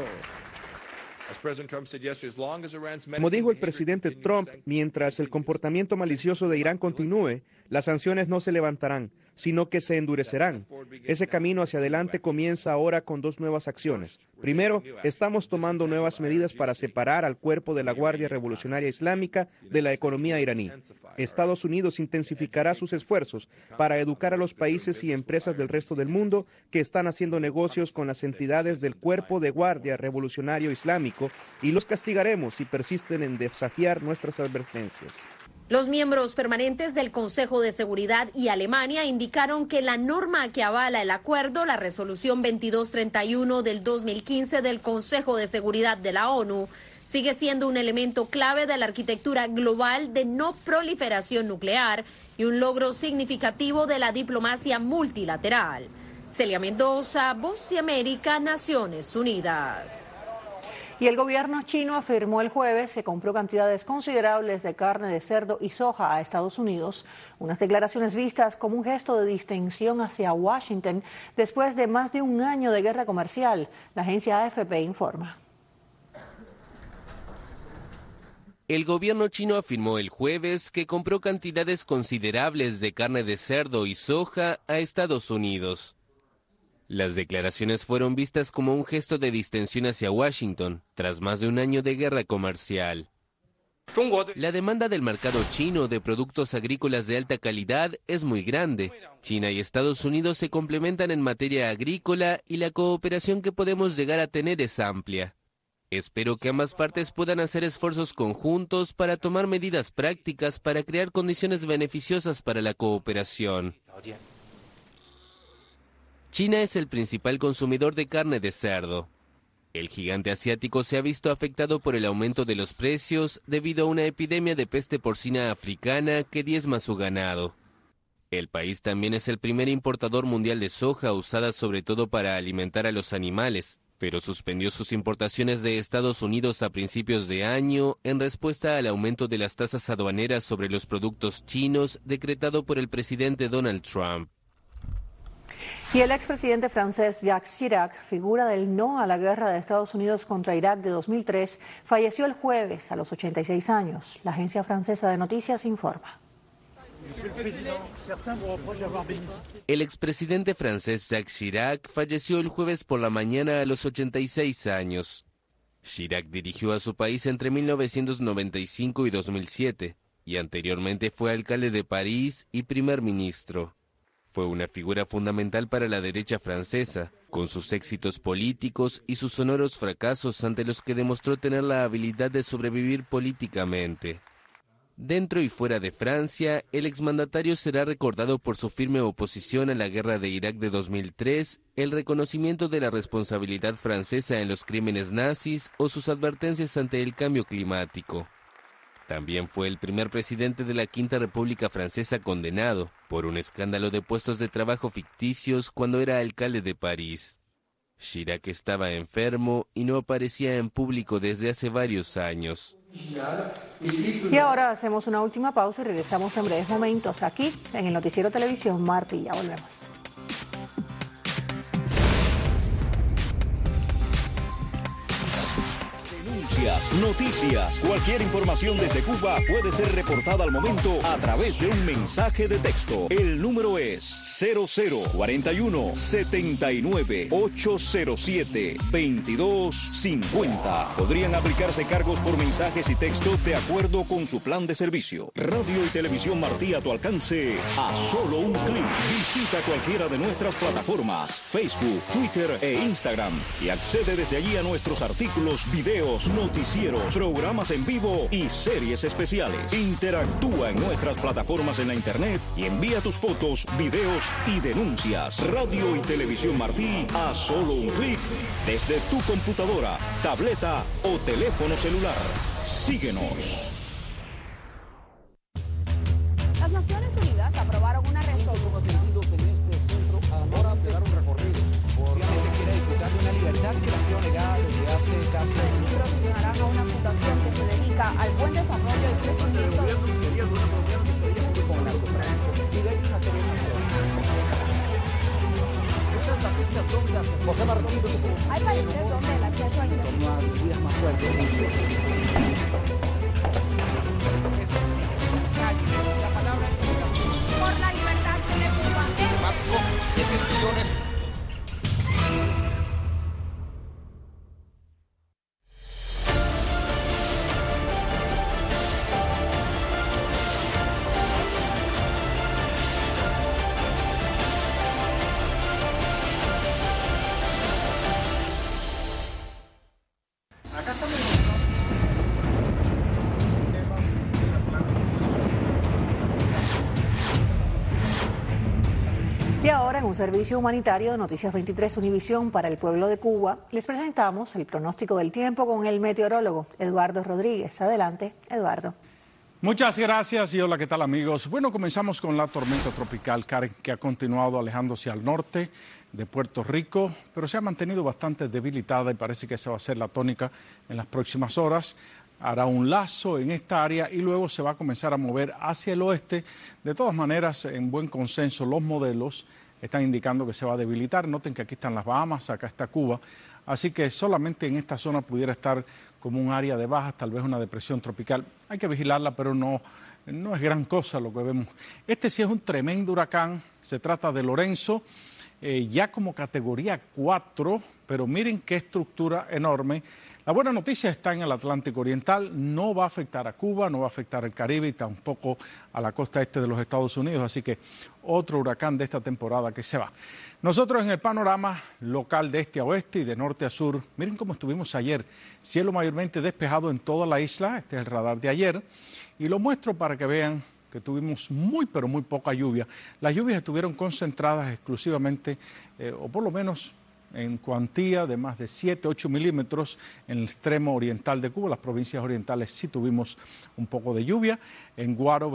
Como dijo el presidente Trump, mientras el comportamiento malicioso de Irán continúe, las sanciones no se levantarán, sino que se endurecerán. Ese camino hacia adelante comienza ahora con dos nuevas acciones. Primero, estamos tomando nuevas medidas para separar al cuerpo de la Guardia Revolucionaria Islámica de la economía iraní. Estados Unidos intensificará sus esfuerzos para educar a los países y empresas del resto del mundo que están haciendo negocios con las entidades del Cuerpo de Guardia Revolucionario Islámico, y los castigaremos si persisten en desafiar nuestras advertencias. Los miembros permanentes del Consejo de Seguridad y Alemania indicaron que la norma que avala el acuerdo, la resolución 2231 del 2015 del Consejo de Seguridad de la ONU, sigue siendo un elemento clave de la arquitectura global de no proliferación nuclear y un logro significativo de la diplomacia multilateral. Celia Mendoza, Voz de América, Naciones Unidas. Y el gobierno chino afirmó el jueves que compró cantidades considerables de carne de cerdo y soja a Estados Unidos, unas declaraciones vistas como un gesto de distinción hacia Washington después de más de un año de guerra comercial. La agencia AFP informa. El gobierno chino afirmó el jueves que compró cantidades considerables de carne de cerdo y soja a Estados Unidos. Las declaraciones fueron vistas como un gesto de distensión hacia Washington, tras más de un año de guerra comercial. La demanda del mercado chino de productos agrícolas de alta calidad es muy grande. China y Estados Unidos se complementan en materia agrícola y la cooperación que podemos llegar a tener es amplia. Espero que ambas partes puedan hacer esfuerzos conjuntos para tomar medidas prácticas para crear condiciones beneficiosas para la cooperación. China es el principal consumidor de carne de cerdo. El gigante asiático se ha visto afectado por el aumento de los precios debido a una epidemia de peste porcina africana que diezma su ganado. El país también es el primer importador mundial de soja usada sobre todo para alimentar a los animales, pero suspendió sus importaciones de Estados Unidos a principios de año en respuesta al aumento de las tasas aduaneras sobre los productos chinos decretado por el presidente Donald Trump. Y el expresidente francés Jacques Chirac, figura del no a la guerra de Estados Unidos contra Irak de 2003, falleció el jueves a los 86 años. La agencia francesa de noticias informa. El expresidente francés Jacques Chirac falleció el jueves por la mañana a los 86 años. Chirac dirigió a su país entre 1995 y 2007 y anteriormente fue alcalde de París y primer ministro. Fue una figura fundamental para la derecha francesa, con sus éxitos políticos y sus sonoros fracasos ante los que demostró tener la habilidad de sobrevivir políticamente. Dentro y fuera de Francia, el exmandatario será recordado por su firme oposición a la guerra de Irak de 2003, el reconocimiento de la responsabilidad francesa en los crímenes nazis o sus advertencias ante el cambio climático. También fue el primer presidente de la Quinta República Francesa condenado por un escándalo de puestos de trabajo ficticios cuando era alcalde de París. Chirac estaba enfermo y no aparecía en público desde hace varios años. Y ahora hacemos una última pausa y regresamos en breves momentos aquí en el Noticiero Televisión Martí. Ya volvemos. Noticias, cualquier información desde Cuba puede ser reportada al momento a través de un mensaje de texto. El número es 0041 79 807 2250. Podrían aplicarse cargos por mensajes y texto de acuerdo con su plan de servicio. Radio y Televisión Martí a tu alcance a solo un clic. Visita cualquiera de nuestras plataformas, Facebook, Twitter e Instagram y accede desde allí a nuestros artículos, videos, noticieros, programas en vivo y series especiales. Interactúa en nuestras plataformas en la internet y envía tus fotos, videos y denuncias. Radio y Televisión Martí a solo un clic desde tu computadora, tableta o teléfono celular. Síguenos. Las Naciones Unidas aprobaron una resolución. Ahora te dar un recorrido. Obviamente quiere disfrutar de una libertad que le ha sido negada desde hace casi 5 años. Promocionarán a una fundación que se dedica al buen desarrollo y crecimiento. Con el narcotráfico y de ellos hacer José Martín. Hay países donde el acceso a internet torno a medidas más fuertes. Es sencillo. La palabra es por la libertad de Cuba. Detenciones. Y ahora, en un servicio humanitario de Noticias 23 Univisión para el pueblo de Cuba, les presentamos el pronóstico del tiempo con el meteorólogo Eduardo Rodríguez. Adelante, Eduardo. Muchas gracias y hola, ¿qué tal amigos? Bueno, comenzamos con la tormenta tropical Karen, que ha continuado alejándose al norte de Puerto Rico, pero se ha mantenido bastante debilitada y parece que esa va a ser la tónica en las próximas horas. Hará un lazo en esta área y luego se va a comenzar a mover hacia el oeste. De todas maneras, en buen consenso, los modelos están indicando que se va a debilitar. Noten que aquí están las Bahamas, acá está Cuba. Así que solamente en esta zona pudiera estar como un área de bajas, tal vez una depresión tropical. Hay que vigilarla, pero no es gran cosa lo que vemos. Este sí es un tremendo huracán. Se trata de Lorenzo, ya como categoría 4, pero miren qué estructura enorme. La buena noticia está en el Atlántico Oriental, no va a afectar a Cuba, no va a afectar al Caribe y tampoco a la costa este de los Estados Unidos, así que otro huracán de esta temporada que se va. Nosotros en el panorama local de este a oeste y de norte a sur, miren cómo estuvimos ayer, cielo mayormente despejado en toda la isla, este es el radar de ayer, y lo muestro para que vean que tuvimos muy pero muy poca lluvia. Las lluvias estuvieron concentradas exclusivamente, o por lo menos en cuantía de más de 7-8 milímetros en el extremo oriental de Cuba. Las provincias orientales sí tuvimos un poco de lluvia. En Guaro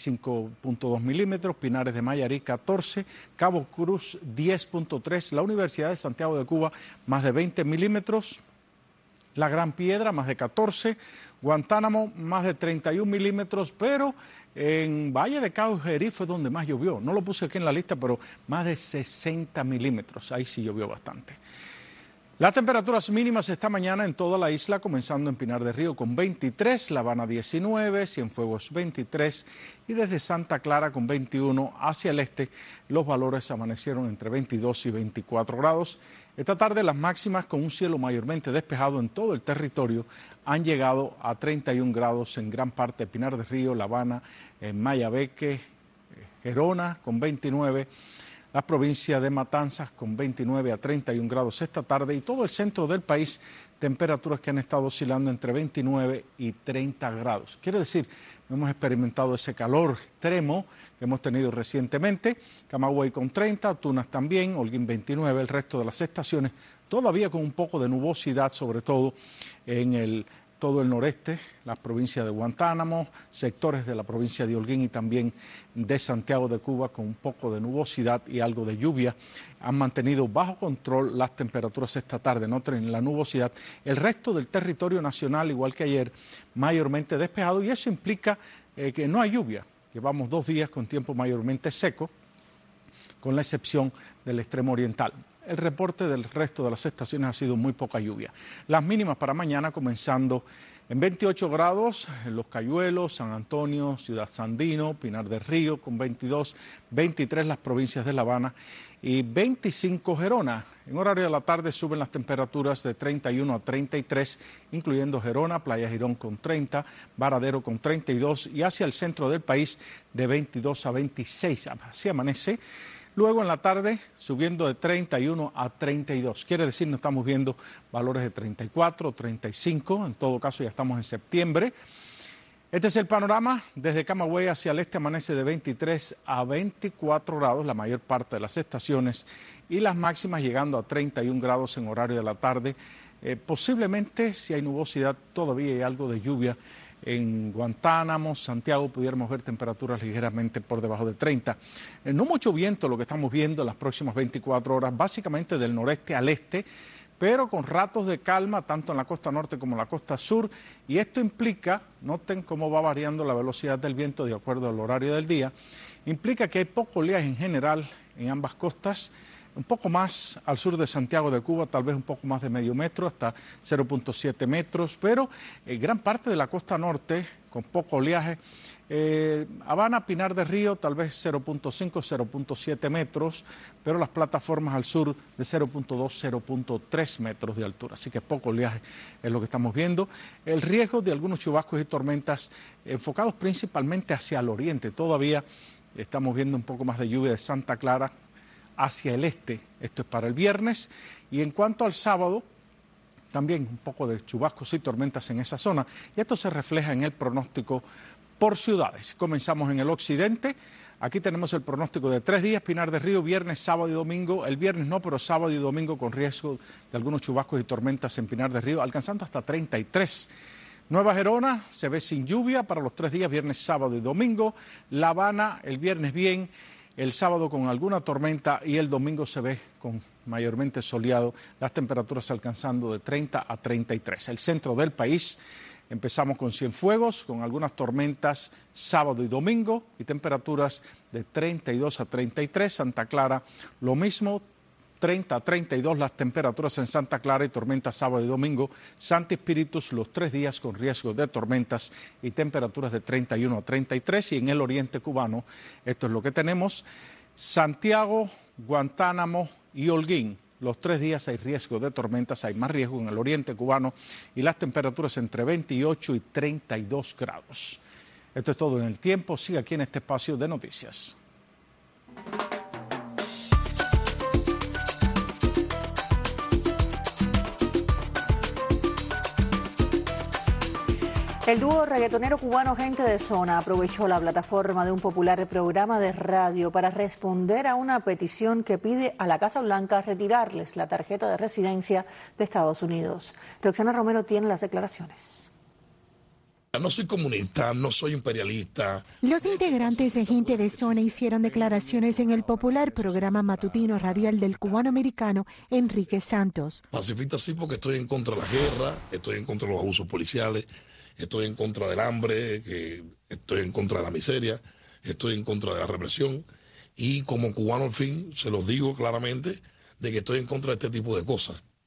25.2 milímetros, Pinares de Mayarí 14, Cabo Cruz 10.3, la Universidad de Santiago de Cuba más de 20 milímetros, La Gran Piedra más de 14, Guantánamo más de 31 milímetros, pero en Valle de Caujerí fue donde más llovió. No lo puse aquí en la lista, pero más de 60 milímetros. Ahí sí llovió bastante. Las temperaturas mínimas esta mañana en toda la isla, comenzando en Pinar del Río con 23, La Habana 19, Cienfuegos 23 y desde Santa Clara con 21 hacia el este los valores amanecieron entre 22 y 24 grados. Esta tarde las máximas con un cielo mayormente despejado en todo el territorio han llegado a 31 grados en gran parte de Pinar del Río, La Habana, Mayabeque, Gerona con 29. Las provincias de Matanzas con 29 a 31 grados esta tarde y todo el centro del país, temperaturas que han estado oscilando entre 29 y 30 grados. Quiere decir, no hemos experimentado ese calor extremo que hemos tenido recientemente. Camagüey con 30, Tunas también, Holguín 29, el resto de las estaciones todavía con un poco de nubosidad, sobre todo en todo el noreste, las provincias de Guantánamo, sectores de la provincia de Holguín y también de Santiago de Cuba con un poco de nubosidad y algo de lluvia. Han mantenido bajo control las temperaturas esta tarde, noten la nubosidad. El resto del territorio nacional, igual que ayer, mayormente despejado y eso implica que no hay lluvia. Llevamos 2 días con tiempo mayormente seco, con la excepción del extremo oriental. El reporte del resto de las estaciones ha sido muy poca lluvia. Las mínimas para mañana comenzando en 28 grados en Los Cayuelos, San Antonio, Ciudad Sandino, Pinar del Río con 22, 23 las provincias de La Habana y 25 Gerona. En horario de la tarde suben las temperaturas de 31 a 33, incluyendo Gerona, Playa Girón con 30, Varadero con 32 y hacia el centro del país de 22 a 26. Así amanece. Luego en la tarde subiendo de 31 a 32. Quiere decir, no estamos viendo valores de 34, 35. En todo caso, ya estamos en septiembre. Este es el panorama. Desde Camagüey hacia el este amanece de 23 a 24 grados, la mayor parte de las estaciones. Y las máximas llegando a 31 grados en horario de la tarde. Posiblemente, si hay nubosidad, todavía hay algo de lluvia. En Guantánamo, Santiago, pudiéramos ver temperaturas ligeramente por debajo de 30. No mucho viento lo que estamos viendo en las próximas 24 horas, básicamente del noreste al este, pero con ratos de calma tanto en la costa norte como en la costa sur. Y esto implica, noten cómo va variando la velocidad del viento de acuerdo al horario del día, implica que hay poco oleaje en general en ambas costas. Un poco más al sur de Santiago de Cuba, tal vez un poco más de medio metro, hasta 0.7 metros, pero gran parte de la costa norte con poco oleaje. Habana, Pinar del Río, tal vez 0.5, 0.7 metros, pero las plataformas al sur de 0.2, 0.3 metros de altura. Así que poco oleaje es lo que estamos viendo. El riesgo de algunos chubascos y tormentas enfocados principalmente hacia el oriente. Todavía estamos viendo un poco más de lluvia de Santa Clara hacia el este, esto es para el viernes, y en cuanto al sábado, también un poco de chubascos y tormentas en esa zona, y esto se refleja en el pronóstico por ciudades. Comenzamos en el occidente, aquí tenemos el pronóstico de 3 días, Pinar del Río, viernes, sábado y domingo, el viernes no, pero sábado y domingo con riesgo de algunos chubascos y tormentas en Pinar del Río, alcanzando hasta 33. Nueva Gerona se ve sin lluvia para los 3 días, viernes, sábado y domingo, La Habana el viernes bien, el sábado con alguna tormenta y el domingo se ve con mayormente soleado, las temperaturas alcanzando de 30 a 33. El centro del país, empezamos con Cienfuegos, con algunas tormentas sábado y domingo y temperaturas de 32 a 33. Santa Clara, lo mismo, 30 a 32 las temperaturas en Santa Clara y tormentas sábado y domingo. Santi Espíritus los 3 días con riesgo de tormentas y temperaturas de 31 a 33. Y en el oriente cubano, esto es lo que tenemos, Santiago, Guantánamo y Holguín. Los 3 días hay riesgo de tormentas, hay más riesgo en el oriente cubano y las temperaturas entre 28 y 32 grados. Esto es todo en el tiempo. Sigue aquí en este espacio de noticias. El dúo reggaetonero cubano Gente de Zona aprovechó la plataforma de un popular programa de radio para responder a una petición que pide a la Casa Blanca retirarles la tarjeta de residencia de Estados Unidos. Roxana Romero tiene las declaraciones. No soy comunista, no soy imperialista. Los integrantes de Gente de Zona hicieron declaraciones en el popular programa matutino radial del cubano-americano Enrique Santos. Pacifista sí, porque estoy en contra de la guerra, estoy en contra de los abusos policiales, estoy en contra del hambre, estoy en contra de la miseria, estoy en contra de la represión y como cubano al fin se los digo claramente de que estoy en contra de este tipo de cosas.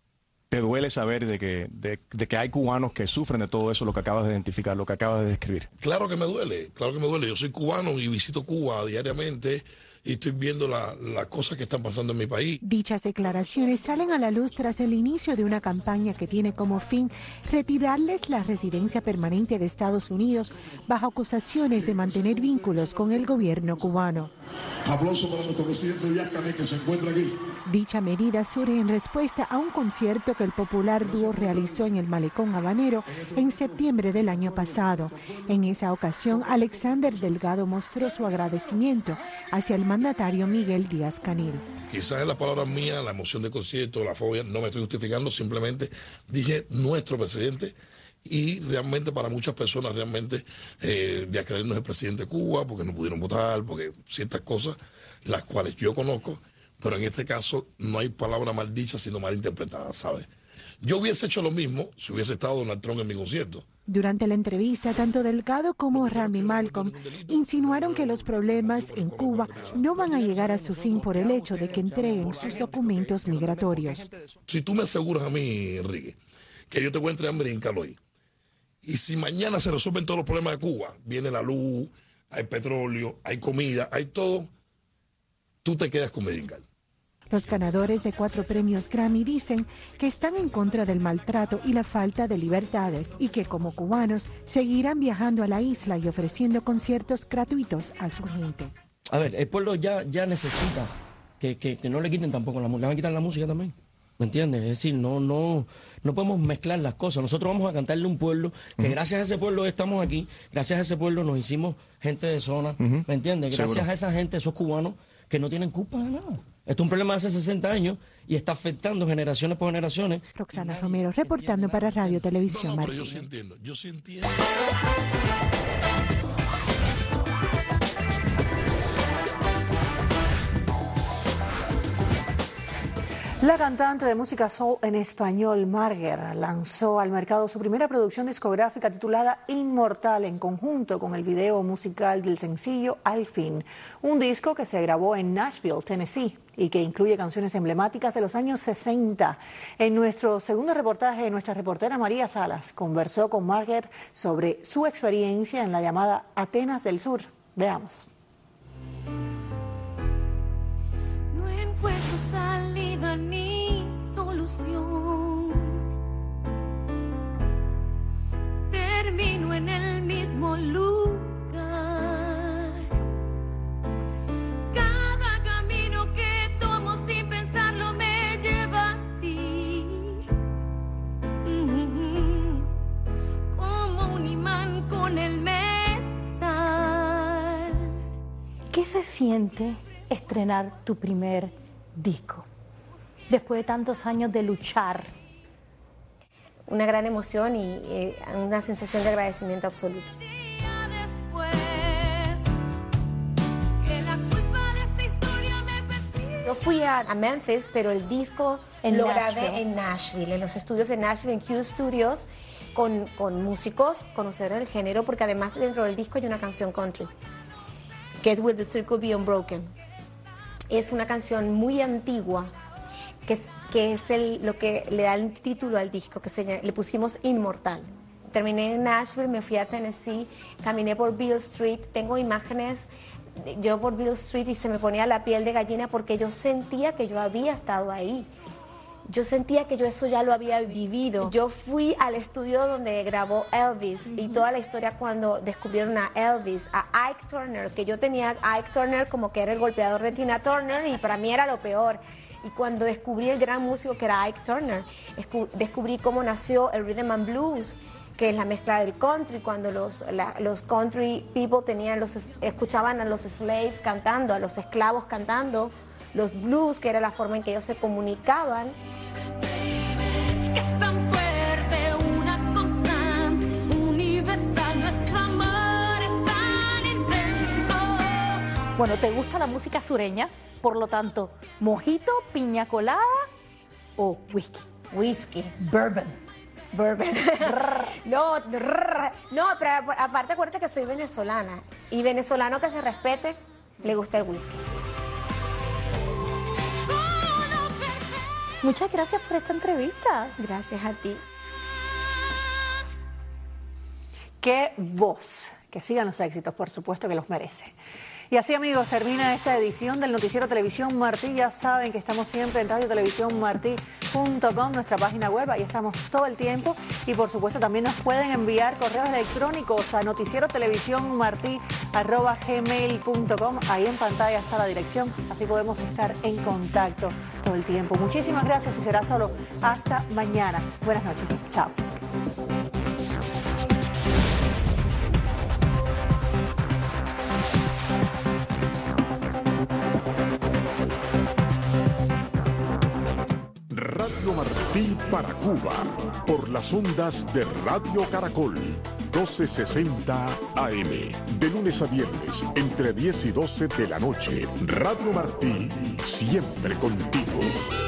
te duele saber de que hay cubanos que sufren de todo eso, lo que acabas de identificar, lo que acabas de describir. Claro que me duele, claro que me duele. Yo soy cubano y visito Cuba diariamente y estoy viendo las cosas que están pasando en mi país. Dichas declaraciones salen a la luz tras el inicio de una campaña que tiene como fin retirarles la residencia permanente de Estados Unidos bajo acusaciones de mantener vínculos con el gobierno cubano. Aplauso para nuestro presidente Díaz-Canel, que se encuentra aquí. Dicha medida surge en respuesta a un concierto que el popular dúo realizó en el Malecón Habanero en septiembre del año pasado. En esa ocasión, Alexander Delgado mostró su agradecimiento hacia el mandatario Miguel Díaz-Canel. Quizás es la palabra mía, la emoción del concierto, la fobia, no me estoy justificando, simplemente dije nuestro presidente. Y realmente para muchas personas Díaz-Canel no es el presidente de Cuba porque no pudieron votar, porque ciertas cosas, las cuales yo conozco, pero en este caso no hay palabra mal dicha sino mal interpretada, ¿sabes? Yo hubiese hecho lo mismo si hubiese estado Donald Trump en mi concierto. Durante la entrevista, tanto Delgado como Rami Malcolm insinuaron que los problemas en Cuba no van a llegar a su fin por el hecho de que entreguen sus documentos migratorios. Si tú me aseguras a mí, Enrique, que yo te voy a entregar Green Card hoy, y si mañana se resuelven todos los problemas de Cuba, viene la luz, hay petróleo, hay comida, hay todo, tú te quedas con Green Card. Los ganadores de 4 premios Grammy dicen que están en contra del maltrato y la falta de libertades y que como cubanos seguirán viajando a la isla y ofreciendo conciertos gratuitos a su gente. A ver, el pueblo ya necesita que no le quiten tampoco la música. ¿Le van a quitar la música también? ¿Me entiendes? Es decir, no podemos mezclar las cosas. Nosotros vamos a cantarle a un pueblo que gracias a ese pueblo estamos aquí, gracias a ese pueblo nos hicimos gente de zona, ¿me entiendes? Gracias a esa gente, esos cubanos que no tienen culpa de nada. Esto es un problema de hace 60 años y está afectando generaciones por generaciones. Roxana Romero, reportando para Radio Televisión Martínez. Pero yo sí entiendo. La cantante de música soul en español, Marger, lanzó al mercado su primera producción discográfica titulada Inmortal en conjunto con el video musical del sencillo Al Fin, un disco que se grabó en Nashville, Tennessee, y que incluye canciones emblemáticas de los años 60. En nuestro segundo reportaje, nuestra reportera María Salas conversó con Marger sobre su experiencia en la llamada Atenas del Sur. Veamos. No encuentro salida ni solución. Termino en el mismo lugar. Cada camino que tomo sin pensarlo me lleva a ti. Como un imán con el metal. ¿Qué se siente estrenar tu primer disco después de tantos años de luchar? Una gran emoción y una sensación de agradecimiento absoluto. Yo fui a Memphis, pero el disco lo grabé en Nashville, en los estudios de Nashville, en Q Studios, con músicos conocedores del género, porque además dentro del disco hay una canción country, que es Will the Circle Be Unbroken. Es una canción muy antigua, que es lo que le da el título al disco, le pusimos Inmortal. Terminé en Nashville, me fui a Tennessee, caminé por Beale Street, tengo imágenes yo por Beale Street y se me ponía la piel de gallina porque yo sentía que yo había estado ahí. Yo sentía que yo eso ya lo había vivido. Yo fui al estudio donde grabó Elvis y toda la historia cuando descubrieron a Elvis, a Ike Turner, que yo tenía a Ike Turner como que era el golpeador de Tina Turner y para mí era lo peor. Y cuando descubrí el gran músico que era Ike Turner, descubrí cómo nació el Rhythm and Blues, que es la mezcla del country, cuando los country people escuchaban a los slaves cantando, a los esclavos cantando, los blues, que era la forma en que ellos se comunicaban. Que es tan fuerte, una constante, universal, nuestro amor es tan intenso. Bueno, ¿te gusta la música sureña? Por lo tanto, mojito, piña colada o whisky. Whisky. Bourbon. No, pero aparte acuérdate que soy venezolana y venezolano que se respete le gusta el whisky. Muchas gracias por esta entrevista. Gracias a ti. ¡Qué voz! Que sigan los éxitos, por supuesto que los merece. Y así, amigos, termina esta edición del Noticiero Televisión Martí. Ya saben que estamos siempre en radiotelevisiónmartí.com, nuestra página web. Ahí estamos todo el tiempo. Y, por supuesto, también nos pueden enviar correos electrónicos a noticierotelevisiónmartí@gmail.com. Ahí en pantalla está la dirección. Así podemos estar en contacto todo el tiempo. Muchísimas gracias y será solo hasta mañana. Buenas noches. Chao. Radio Martí para Cuba, por las ondas de Radio Caracol, 1260 AM, de lunes a viernes, entre 10 y 12 de la noche. Radio Martí, siempre contigo.